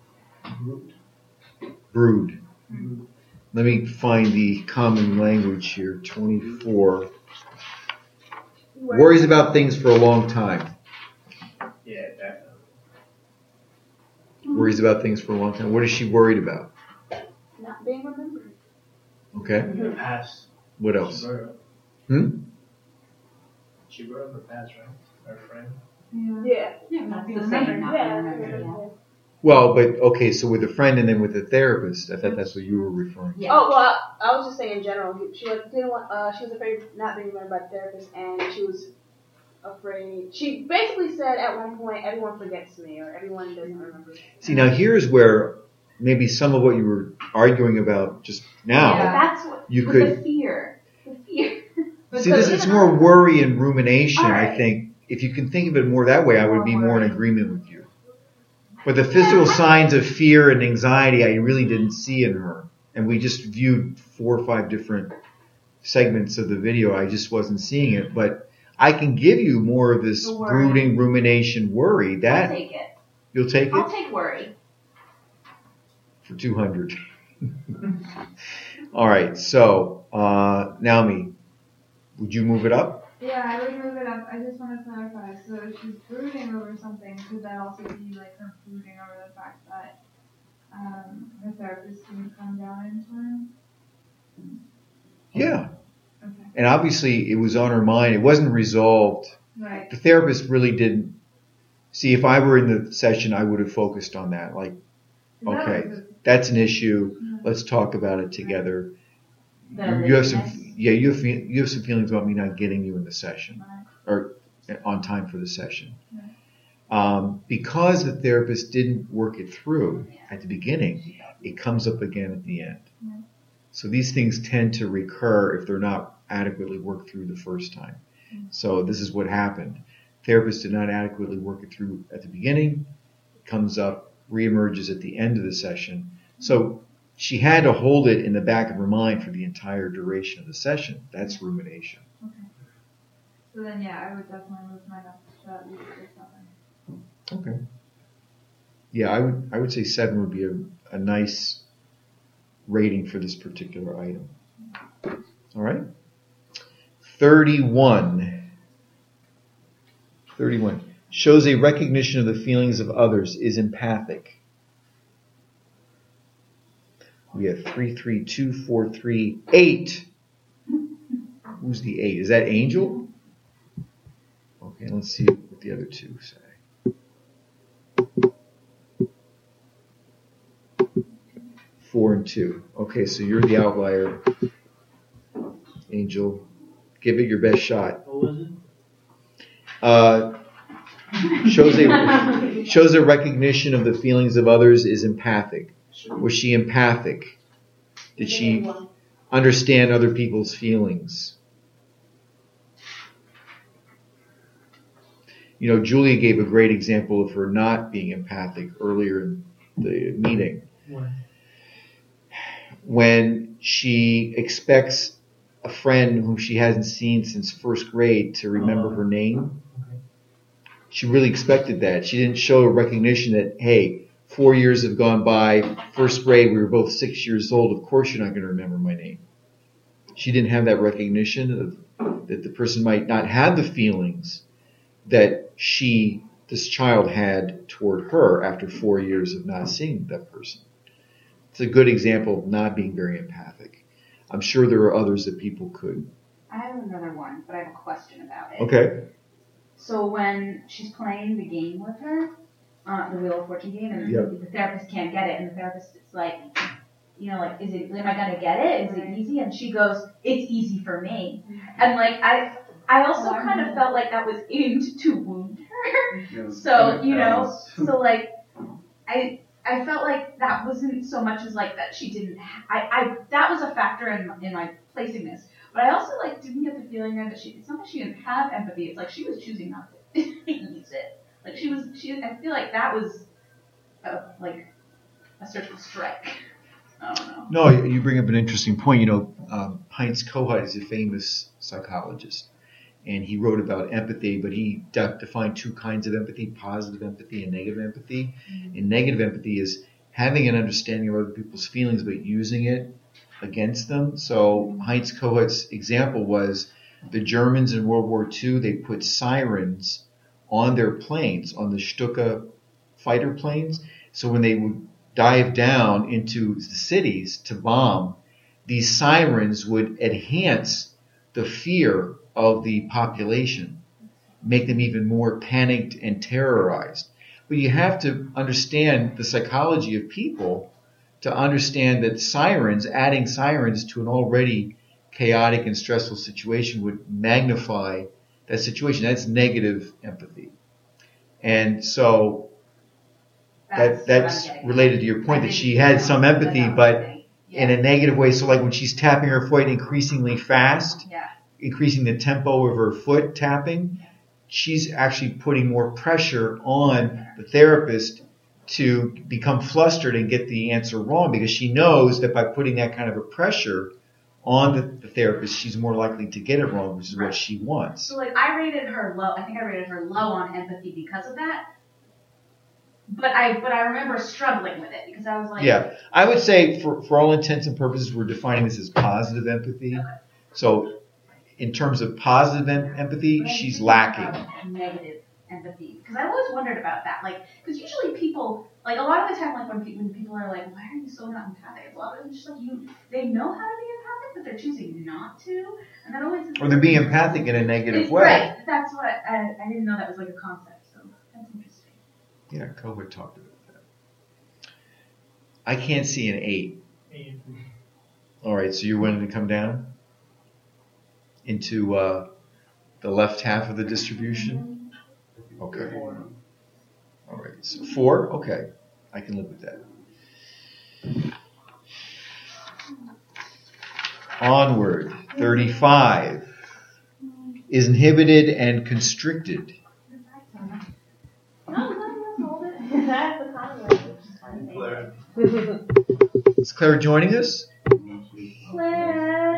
brood. Let me find the common language here. 24. Worries about things for a long time. Yeah, definitely. Worries about things for a long time. What is she worried about? Not being remembered. Okay. In the past. What else? She brought up. She brought up her past, right? Her friend. Yeah. Yeah, not That's being the same. remembered. Not Yeah. remembered, yeah. Well, but okay, so with a friend and then with a therapist. I thought that's what you were referring to. Yeah. Oh well, I was just saying in general. She didn't want. She was afraid of not being remembered by the therapist, and she was afraid. She basically said at one point, "Everyone forgets me," or "Everyone doesn't remember me." See, now here's where maybe some of what you were arguing about just now. Yeah, that's what. You with could- the fear. The fear. See, this is more worry and rumination, I Alright. think. If you can think of it more that way, I would be more in agreement with you. But the physical signs of fear and anxiety, I really didn't see in her. And we just viewed 4 or 5 different segments of the video. I just wasn't seeing it. But I can give you more of this The worry. brooding, rumination, worry. I'll That take it. you'll take I'll it take worry. for 200. All right. So, Naomi, would you move it up? Yeah, I would move it up. I just want to clarify. So if she's brooding over something, could that also be like her brooding over the fact that her therapist didn't come down in time? Yeah. Okay. And obviously, it was on her mind. It wasn't resolved. Right. The therapist really didn't. See, if I were in the session, I would have focused on that. Like, okay, that's an issue. Let's talk about it together. You have some, you have some feelings about me not getting you in the session or on time for the session. Because the therapist didn't work it through at the beginning, it comes up again at the end. So these things tend to recur if they're not adequately worked through the first time. So this is what happened. Therapist did not adequately work it through at the beginning. It comes up, reemerges at the end of the session. So she had to hold it in the back of her mind for the entire duration of the session. That's rumination. Okay. So then, yeah, I would definitely move mine up to at least a 7. Okay. Yeah, I would say 7 would be a nice rating for this particular item. All right. 31 shows a recognition of the feelings of others, is empathic. We have 3, 3, 2, 4, 3, 8. Who's the 8? Is that Angel? Okay, let's see what the other 2 say. 4 and 2. Okay, so you're the outlier, Angel. Give it your best shot. What was it? Shows a recognition of the feelings of others, is empathic. Was she empathic? Did she understand other people's feelings? You know, Julia gave a great example of her not being empathic earlier in the meeting. What? When she expects a friend whom she hasn't seen since first grade to remember her name. Okay. She really expected that. She didn't show a recognition that, hey, 4 years have gone by, first grade, we were both 6 years old, of course you're not going to remember my name. She didn't have that recognition that the person might not have the feelings that this child had toward her after 4 years of not seeing that person. It's a good example of not being very empathic. I'm sure there are others that people could. I have another one, but I have a question about it. Okay. So when she's playing the game with her, the Wheel of Fortune game, and the therapist can't get it, and the therapist is like, you know, like, am I gonna get it? Is it easy? And she goes, it's easy for me. And like, I I also kind of felt like that was aimed to wound her. So, you know, so like, I felt like that wasn't so much as like that she didn't, that was a factor in my placing this. But I also like didn't get the feeling there that it's not that she didn't have empathy, it's like she was choosing not to use it. Like I feel like that was like a surgical strike. I don't know. No, you bring up an interesting point. You know, Heinz Kohut is a famous psychologist, and he wrote about empathy, but he defined two kinds of empathy: positive empathy and negative empathy. Mm-hmm. And negative empathy is having an understanding of other people's feelings, but using it against them. So Heinz Kohut's example was the Germans in World War II. They put sirens on their planes, on the Stuka fighter planes. So when they would dive down into the cities to bomb, these sirens would enhance the fear of the population, make them even more panicked and terrorized. But you have to understand the psychology of people to understand that adding sirens to an already chaotic and stressful situation would magnify that situation. That's negative empathy. And so that's related to your point that she had some empathy, but in a negative way. So like when she's tapping her foot increasingly fast, increasing the tempo of her foot tapping, she's actually putting more pressure on the therapist to become flustered and get the answer wrong, because she knows that by putting that kind of a pressure on the therapist, she's more likely to get it wrong, which is what she wants. So like I rated her low. I think I rated her low on empathy because of that. But I remember struggling with it because I was like, yeah, I would say for all intents and purposes, we're defining this as positive empathy. Okay. So in terms of positive empathy, she's lacking. Negative empathy, because I always wondered about that. Like, because usually people, like a lot of the time, like when people are like, why are you so not empathic? A lot of it's just like they know how to be empathic, but they're choosing not to, and that always. Or they're being empathic in a negative way. Right. That's what I didn't know that was like a concept. So that's interesting. Yeah, Kohut talked about that. I can't see an 8. All right, so you're willing to come down into the left half of the distribution? Okay. All right, so 4? Okay, I can live with that. Onward, 35 is inhibited and constricted. Is Claire joining us? Claire.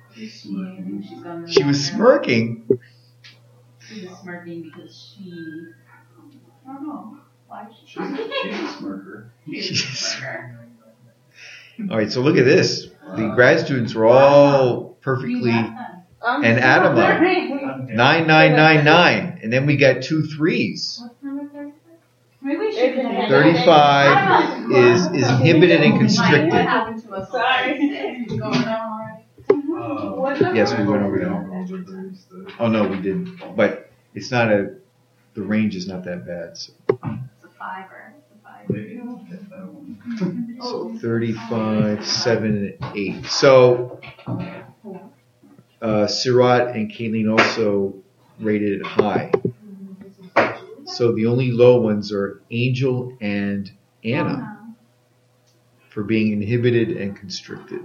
She was smirking. She was smirking because I don't know. Why? She's a smirker. She's a smirker. All right, so look at this. The grad students were all perfectly and atomized. 9999. And then we got 2 3s. What's number 35? Maybe we should 35 is inhibited and constricted. What happened to us? Sorry. Going down already. Yes, we went over that. Oh no, we didn't. But it's not the range is not that bad. So. It's a 5er. So 35, 7, and 8. So Sirat and Kayleen also rated it high. So the only low ones are Angel and Anna for being inhibited and constricted.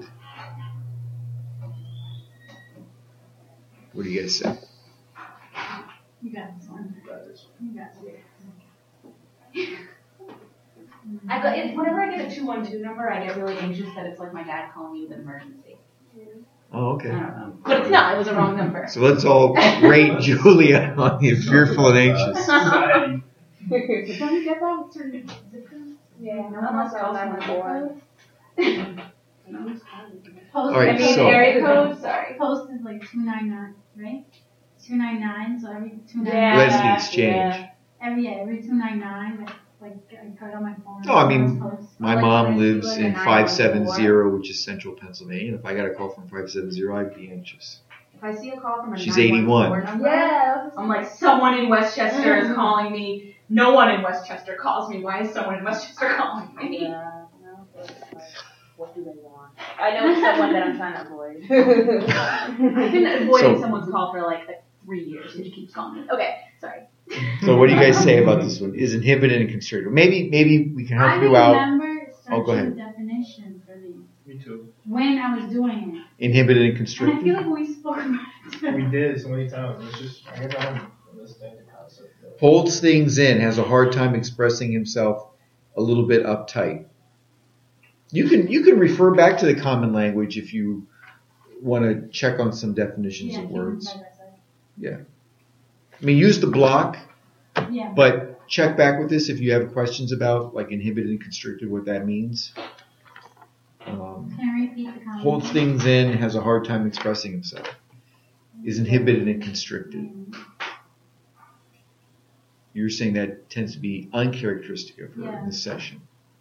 What do you guys say? You got this one. You got it. Whenever I get a 212 number, I get really anxious that it's like my dad calling me with an emergency. Oh, okay. I don't know. But it's not. It was a wrong number. So let's all rate Julia on the fearful and anxious. Don't you get that with certain zip codes? Yeah, No one else calls my board. All right, so area code. Sorry. Post is like 299, right? 299. So every 299. that's the exchange. Every 299. Like I cut on my phone. No, I mean, my mom lives in 570, which is central Pennsylvania. If I got a call from 570, I'd be anxious. If I see a call from a She's 81. Number, I'm like, someone in Westchester is calling me. No one in Westchester calls me. Why is someone in Westchester calling me? Yeah, no, it's like, what do they want? I know it's someone that I'm trying to avoid. I've been avoiding someone's call for like 3 years and she keeps calling me. Okay, sorry. So what do you guys say about this one? Is inhibited and constricted? Maybe we can help you out. I remember Oh, go searching ahead. definition for these Me too. when I was doing it. Inhibited and And I constricted? feel like we spoke about it too. We did so many times. It's just I guess I don't understand the concept. Though. Holds things in, has a hard time expressing himself, a little bit uptight. You can refer back to the common language if you want to check on some definitions of words. side by side. Yeah. I mean, use the block, Yeah. but check back with this if you have questions about like inhibited and constricted, what that means. Can I repeat the comment? Holds things in, has a hard time expressing himself. Is inhibited and constricted. You're saying that tends to be uncharacteristic of her in this session.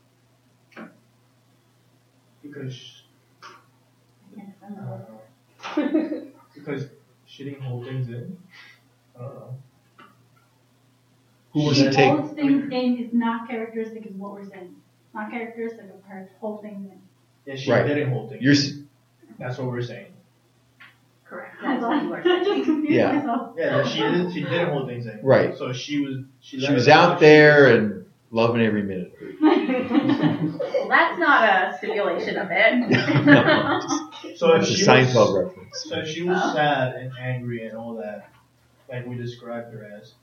Because I can't remember. because she didn't hold things in. I don't know. Who wants She to take? holds things in is not characteristic of what we're saying. Not characteristic of her to hold things in. Yeah, she Right. didn't hold things. You're That's what we're saying. Correct. Hold That's what on. you are I saying. just confused Yeah. myself. Yeah, that she didn't hold things in. Right. So she was she was out there and loving every minute. Well, that's not a stipulation of it. So if It's a she Seinfeld was, reference. so if she was sad and angry and all that, like we described her as,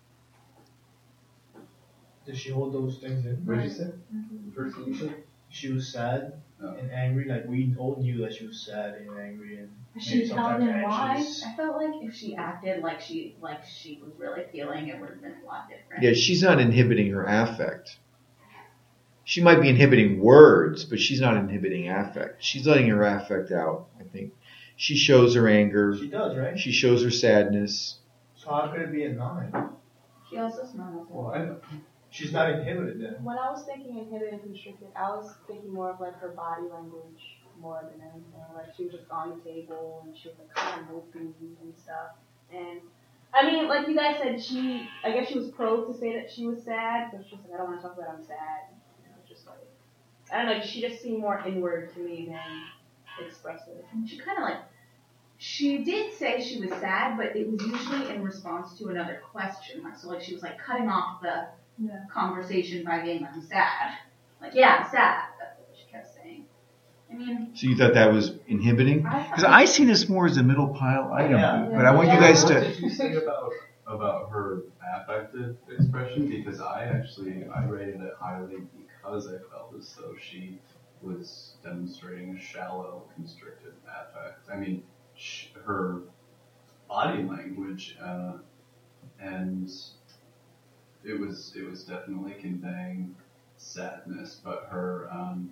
did she hold those things in? What did you say? First thing you said? She was sad Oh. and angry. Like we all knew that she was sad and angry and She maybe held sometimes in why? anxious. I felt like if she acted like she was really feeling, it would have been a lot different. Yeah, she's not inhibiting her affect. She might be inhibiting words, but she's not inhibiting affect. She's letting her affect out, I think. She shows her anger. She does, right? She shows her sadness. So how could it be a 9? She also smiles. Well, I don't. She's not inhibited then. When I was thinking inhibited and constricted, I was thinking more of like her body language more than anything. Like she was just on the table and she was like kind of moving and stuff. And I mean, like you guys said, I guess she was probed to say that she was sad, but she's like, I don't want to talk about I'm sad. You know, just like, I don't know, she just seemed more inward to me than expressive. And she did say she was sad, but it was usually in response to another question. So like she was like cutting off the conversation by being like, I'm sad. Like, yeah, I'm sad. That's what she kept saying. I mean, So you thought that was inhibiting? Because I see this more as a middle pile item. Yeah. But I want you guys What to... did you say about her affective expression? Because I rated it highly because I felt as though she was demonstrating a shallow, constricted affect. I mean, her body language and it was definitely conveying sadness, but her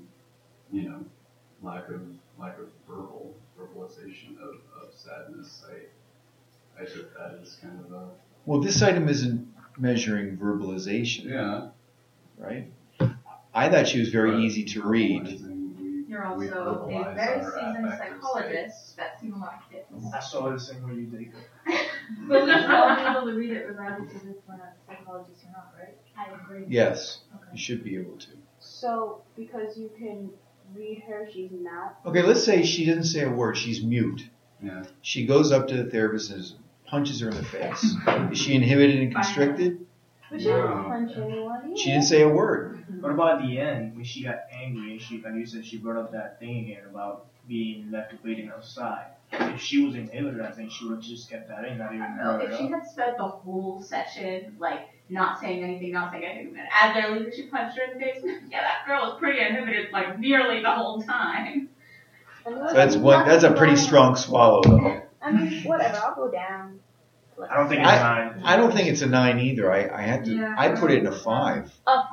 lack of verbalization of sadness. I took that as kind of a Well, this item isn't measuring verbalization, right? I thought she was very easy to read. you're also a very seasoned psychologist. That seemed a lot of kids. I saw the same way you did. But we should all be able to read it regardless of if we're not psychologists or not, right? I agree. Yes, you Okay. should be able to. So because you can read her, she's not. Okay, let's say she doesn't say a word. She's mute. Yeah. She goes up to the therapist and punches her in the face. Is she inhibited and constricted? But she didn't punch anyone. She didn't say a word. What about the end when she got angry and she, like you said, she brought up that thing again about being left waiting outside? If she was inhibited, I think she would have just kept that in, not even No, brought if it she up. had spent the whole session, like, not saying anything, and as they're leaving, she punched her in the face, yeah, that girl was pretty inhibited, like, nearly the whole time. So that's a pretty strong swallow, though. I mean, whatever. I'll go down. I don't think it's 9. I don't think it's a 9 either. I had to. Yeah. I put it in a 5. A 5?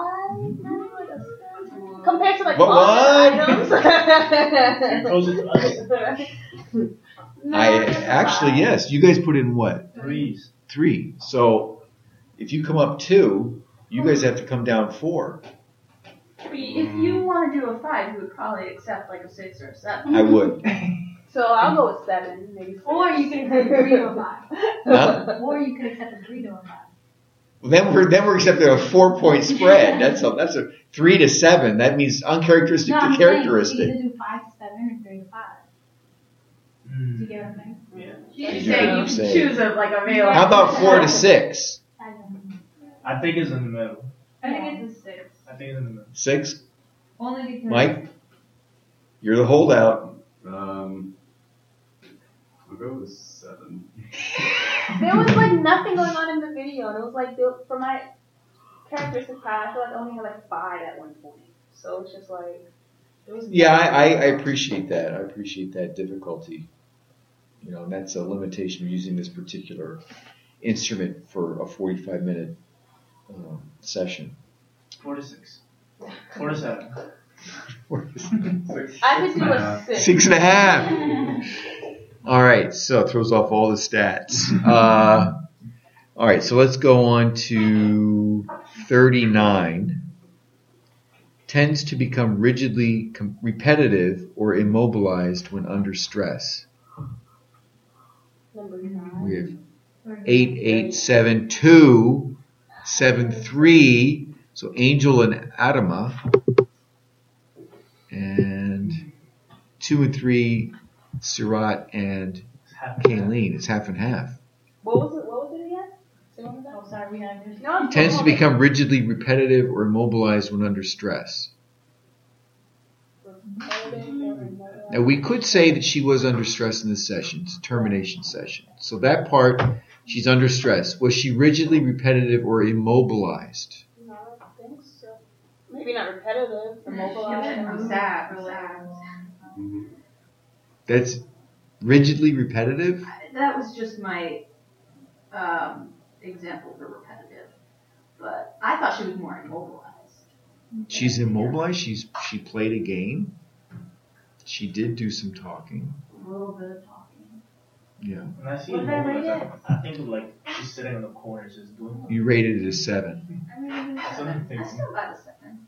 Compared to like What? all the You're items. closer to us. No, I it's a actually 5. yes. You guys put in what? 3s. 3. So if you come up 2, you guys have to come down 4. If you want to do a 5, you would probably accept, like, a 6 or a 7. I would. So I'll go with 7, maybe 6. Or you could accept a 3 to a 5. Huh? Or you could accept a 3 to a 5. Well, then we're accepting a 4-point spread. That's a 3 to 7. That means uncharacteristic No, to I'm saying you characteristic. either do 5 to 7 or 3 to 5. Do you get what I'm saying? Yeah. You You just do say what you I'm can saying. choose a male. How about 4 to 6? I don't know. I think it's in the middle. I think it's a 6. I think it's in the middle. 6? Only because Mike? You're the holdout. I'll go with 7. There was like nothing going on in the video, and it was like for my characteristic power, I feel like I only had like 5 at one point. So it's just like it was. Yeah, I appreciate that. I appreciate that difficulty. You know, and that's a limitation of using this particular instrument for a 45-minute session. 4 to 6. 4 to 7. I could do a 6. 6.5. All right, so it throws off all the stats. All right, so let's go on to 39. Tends to become rigidly repetitive or immobilized when under stress. Number 9. We have 8, 8, 7, 2, 7, 3. So Angel and Adama. And 2 and 3, Surat and Kayleen. It's half and half. What was it again? Say one more time. Oh, sorry, we have this. No, Tends to become rigidly repetitive or immobilized when under stress. Now we could say that she was under stress in this session. It's a termination session. So that part, she's under stress. Was she rigidly repetitive or immobilized? No, I don't think so. Maybe not repetitive. Immobilized. I'm sad. That's rigidly repetitive? That was just my example for repetitive. But I thought she was more immobilized. She's immobilized. She played a game. She did do some talking. A little bit of talking. Yeah. When I see What did I rate it, I think of like she's sitting in the corner just doing nothing. You rated it a 7. I mean, Seven. I still got a 7.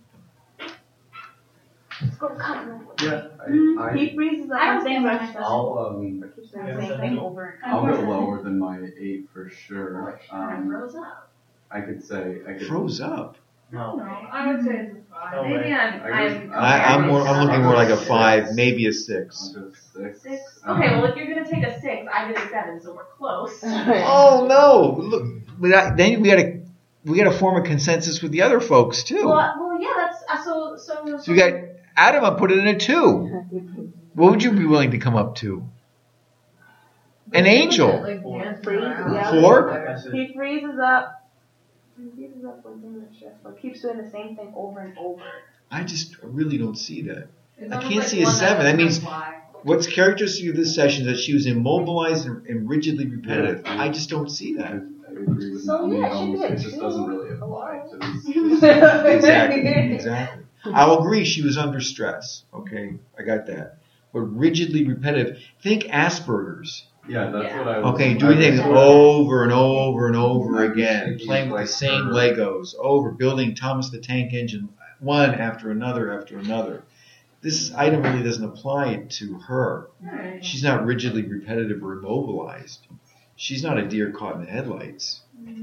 Let's go to continent. Yeah. He freezes up I on don't same think restaurant. I'll Keeps doing Yeah, the same so thing you- over. I'll go lower than my 8 for sure. I froze up. I could say I could. Froze up. No. I would say it's a 5. No Maybe way. I'm I'm looking more like a 5, maybe a I'll 6. go 6. 6. Okay, well if you're gonna take a 6, I did a 7, so we're close. Oh no! Look, then we gotta form a consensus with the other folks too. Well, yeah, that's so. So we got Adam. I put it in a 2. What would you be willing to come up to? An Angel. Freeze, yeah. 4? Like I said, He freezes up. He freezes up when doing the stress, but keeps doing the same thing over and over. I really don't see that. I can't see a 7. That means what's characteristic of this session is that she was immobilized and rigidly repetitive. I just don't see that. I agree with So, Nami. yeah, it should Almost, be a it just 2. doesn't really apply to these. Exactly. I'll agree she was under stress. Okay, I got that. But rigidly repetitive. Think Asperger's. Yeah, that's Yeah. what I was. Okay, I doing was things sort of- over and over and over I was again. thinking Playing with the like same her- Legos. Over. Building Thomas the Tank Engine. One after another after another. This item really doesn't apply to her. Alright. She's not rigidly repetitive or immobilized. She's not a deer caught in the headlights.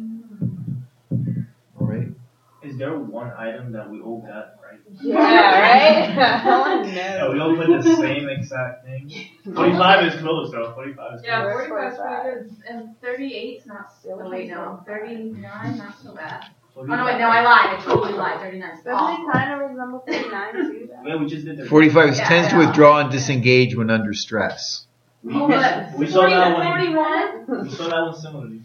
All right. is there one item that we all got right? Yeah, right? I want to Yeah, know. we all put the same exact thing. 45 is close though. 45 is Yeah, close. 45 is pretty good. And 38's not so Yeah, wait, no. 39, not so bad. So Oh no, wait, no, I lied. I totally lied. 39 is Doesn't awful. it kind of resemble 39 too? though? Yeah, we just did the 45 Yeah, tends to yeah. withdraw and disengage when under stress. Oh, but we saw 40 that to one. 41? We saw that one similarly.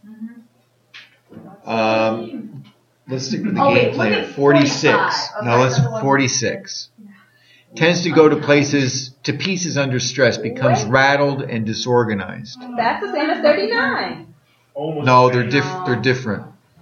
Let's stick with the Oh, game wait, plan. look at 46. 45. No, Okay, let's that's the one. 46. Tends to go to pieces under stress, becomes rattled and disorganized. That's the same as 39. Almost. No, the they're same. they're different.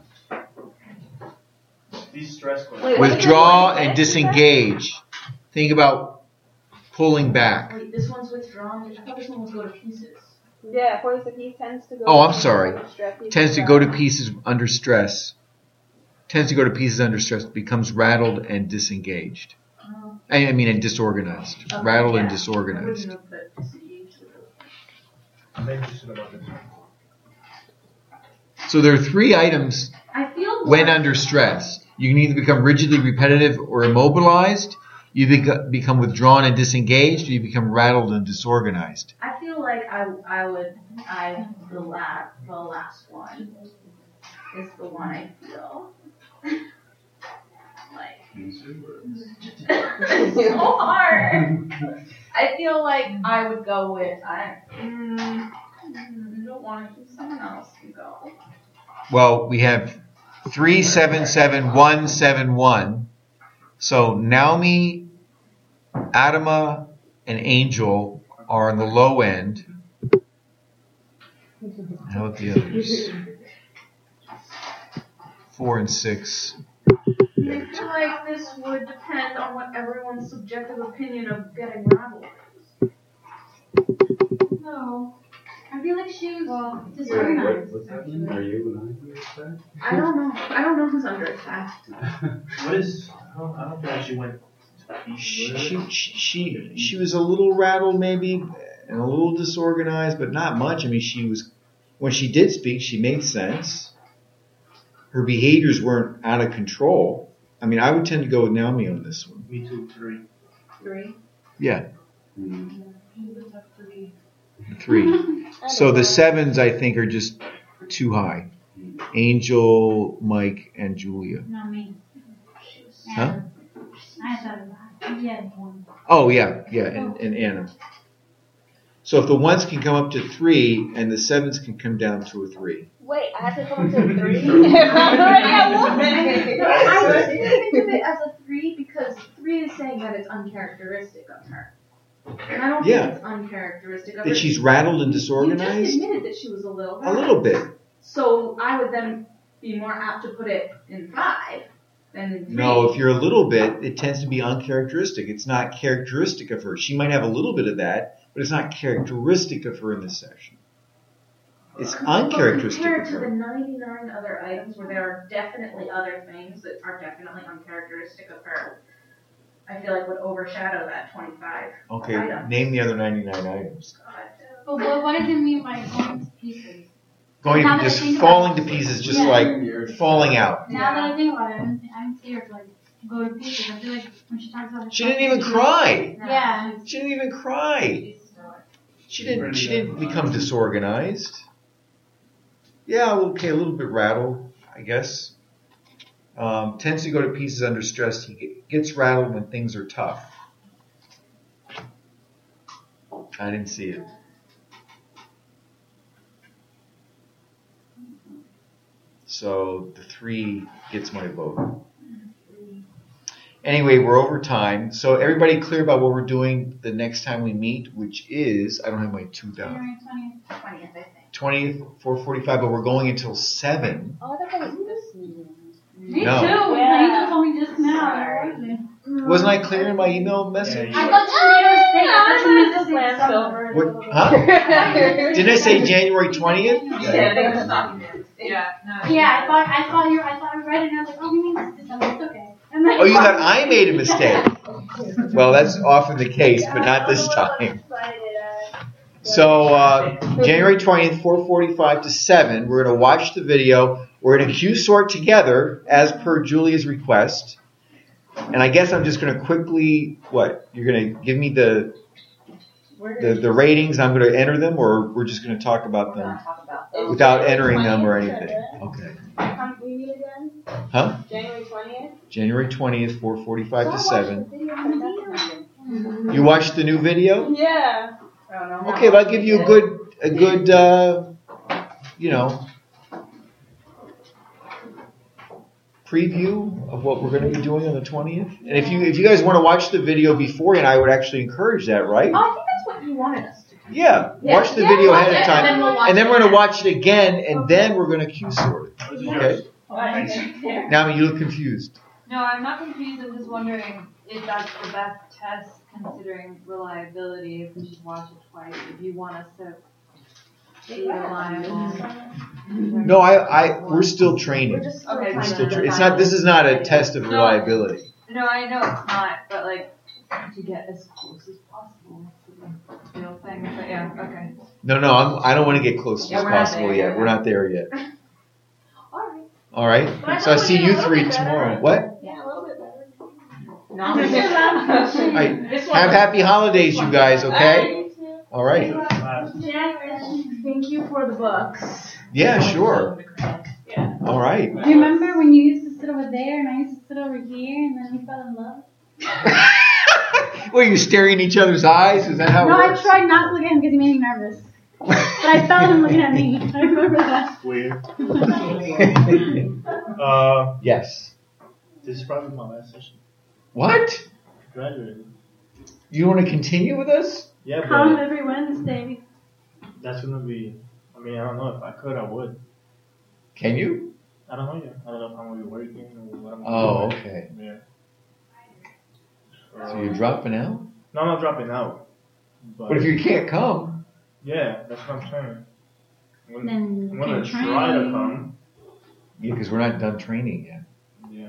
These stress questions. Wait, Withdraw what? and disengage. Think about pulling back. Wait, this one's withdrawn. I thought this one was go to pieces. Yeah, 46, he tends to go. Oh, I'm sorry. Stress, he Tends to does go to that. pieces under stress. Tends to go to pieces under stress, becomes rattled and disengaged. Oh. I mean, and disorganized. Okay, Rattled and yeah. disorganized. I wouldn't have put disengaged with those. Maybe just about this. So there are 3 items I feel when more- under stress. You can either become rigidly repetitive or immobilized. You become withdrawn and disengaged, or you become rattled and disorganized. I feel like like the last one is the one I feel like it's so hard. I feel like I would go with I don't want to. Someone else can go. Well, we have 377171. So Naomi, Adama, and Angel are on the low end. How about the others? 4 and 6. I feel like this would depend on what everyone's subjective opinion of getting rattled is. No. I feel like she was What's disorganized. happening? Are you and I I don't know. I don't know who's under attack. What is? I don't feel like she went. She was a little rattled maybe and a little disorganized, but not much. I mean, when she did speak, she made sense. Her behaviors weren't out of control. I mean, I would tend to go with Naomi on this one. Me too. 3. 3. Yeah, Mm. 3. So the 7s, I think, are just too high. Angel, Mike, and Julia. Not me. Huh? I thought of that. Yeah, one. Oh, yeah, and Anna. So if the 1s can come up to 3 and the 7s can come down to a 3. Wait, I have to come to 3? I'm already at 1. I just think of it as a 3 because 3 is saying that it's uncharacteristic of her. And I don't think it's uncharacteristic of her. That she's rattled and You just disorganized? admitted that she was a little A little bit. So I would then be more apt to put it in 5 than in 3. No, if you're a little bit, it tends to be uncharacteristic. It's not characteristic of her. She might have a little bit of that, but it's not characteristic of her in this section. It's uncharacteristic Compared of to the her. 99 other items where there are definitely other things that are definitely uncharacteristic of her, I feel like would overshadow that 25 Okay, items. name the other 99 items. But what does it mean by going to pieces? Going Now to that I just think falling about to pieces, just Yeah. like falling out. Now that I think about it, I didn't see her like go to pieces. I feel like when she talks about She didn't even cry. Yeah. She didn't even cry. She didn't become disorganized. Yeah, okay, a little bit rattled, I guess. Tends to go to pieces under stress. He gets rattled when things are tough. I didn't see it. So the 3 gets my vote. Anyway, we're over time. So everybody clear about what we're doing the next time we meet, which is, I don't have my 2 down. January 20th. 20th, I think. 20th, 4:45, but we're going until 7. Oh, I thought that was this meeting. Me No. too. Yeah. Angel told me just now. Sorry. Where was it? Wasn't I clear in my email message? I thought you made a mistake. I thought you made a mistake. Glance over. What? Huh? Didn't I say January 20th? Yeah, no. Yeah, I thought I read it and I was like, oh, you mean this December? It's okay. And then, Oh, you thought I made a mistake. Well, that's often the case, but not this time. So January 20th, 4:45 to 7, we're going to watch the video. We're going to Q sort together as per Julia's request. And I guess I'm just going to quickly, you're going to give me the ratings, I'm going to enter them, or we're just going to talk about them without entering them or anything? Okay. We meet again? Huh? January 20th? January 20th, 4:45 to 7. You watched the new video? Yeah. Okay, well, I'll give you a good, preview of what we're going to be doing on the 20th. And if you guys want to watch the video beforehand, I would actually encourage that, right? Oh, I think that's what you wanted us to do. Yeah, watch the video ahead of time, And then we'll watch and then it we're going to again. watch it again, and then we're going to Q sort it. Okay? Now you look confused. No, I'm not confused. I'm just wondering if that's the best test considering reliability. If we should watch it twice, if you want us to be reliable. No, we're still training. Okay, We're still it's not. This is not a test of reliability. No, I know it's not, but like to get as close as possible to the real thing. But yeah, okay. No, I don't want to get close Yeah, as we're not possible there yet. yet. We're not there yet. Alright. All right. So I see you 3 tomorrow. What? Yeah, a little bit better. All right. Have happy holidays, you guys. Okay. All right. Jen, thank you for the books. Yeah, sure. Yeah. All right. Do you remember when you used to sit over there and I used to sit over here and then we fell in love? Were you staring in each other's eyes? Is that how it No, I works? tried not to look at him because he made me nervous. But I felt him looking at me. I remember that. Weird. Yes. This is probably my last session. What? Graduated. You want to continue with us? Yeah, Come but every Wednesday. that's gonna be. I mean, I don't know if I could, I would. Can you? I don't know yet. I don't know if I'm gonna be working or what I'm gonna Oh, do. okay. Yeah. So you're dropping out? No, I'm not dropping out. But if you can't come, Yeah, that's what I'm saying. I'm Then I'm gonna you can try to train. come. yeah, because we're not done training yet. Yeah.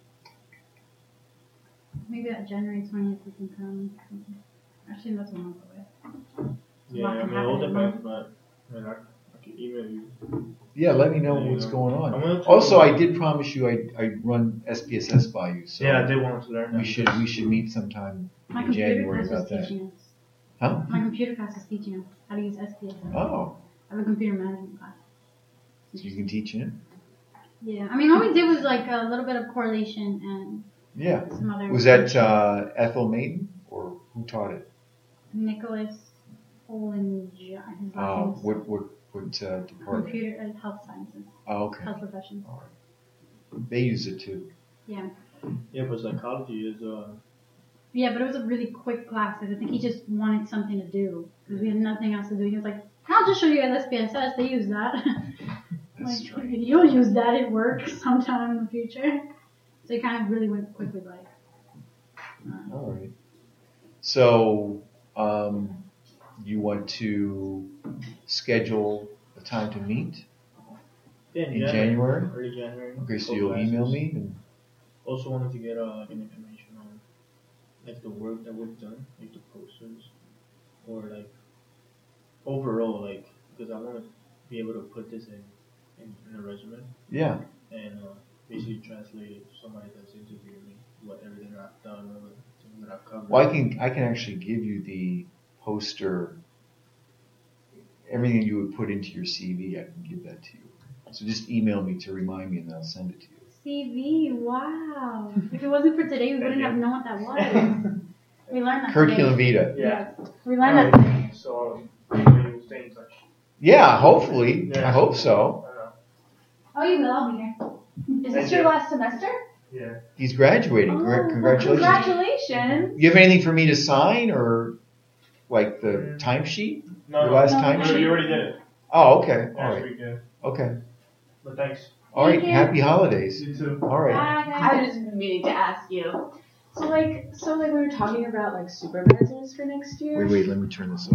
Maybe at January 20th we can come. Actually, that's a month away. Yeah, Lot I can mean, it all happen in depends, but I mean, I can email you. Yeah, let me know Yeah, what's yeah. going I'm on. gonna try Also, to- I did promise you I'd run SPSS by you. So Yeah, I did want to learn that. we should meet sometime My in computer January class about is that. teaching us. Huh? My computer class is teaching us how to use SPSS. Oh, I have a computer management class. so you can teach it? Yeah, I mean, all we did was like a little bit of correlation and Yeah. some other. Was that Ethel Maiden or who taught it? Nicholas Olin? His last name Oh, is what department? computer and health sciences, Oh, okay. health professions. All right. They use it too. Yeah. Yeah, but psychology is Yeah, but it was a really quick class because I think he just wanted something to do because we had nothing else to do. He was like, "I'll just show you guys SPSS. They use that." That's Like, strange. you'll use that. It works sometime in the future. So it kind of really went quickly by. All right. So, you want to schedule a time to meet in January? Early January. Okay, so for you'll email classes. me and Also wanted to get like an information on like the work that we've done, like the posters, or like overall, like because I want to be able to put this in a resume yeah. and basically translate it to somebody that's interviewing me, what everything I've done, all the things that I've covered. Well, I can actually give you the poster. Everything you would put into your CV, I can give that to you. So just email me to remind me, and then I'll send it to you. CV, wow. If it wasn't for today, we wouldn't have known what that was. We learned that Curriculum today. vitae. Yeah. We learned that today. Alright, so we'll stay in touch. Yeah, hopefully. Yeah. I hope so. I know. Oh, you will. I'll be here. Is Thank this your you. last semester? Yeah. He's graduating. Oh, Congratulations. Congratulations. You have anything for me to sign or like the timesheet? No, Your last No, timesheet? you already did it. Oh, okay. All Last right. weekend. Okay. But thanks. All right. Thank you. Happy holidays. You too. All right. Bye, guys. I've just been meaning to ask you. So like we were talking about like supervisors for next year. Wait. Let me turn this off.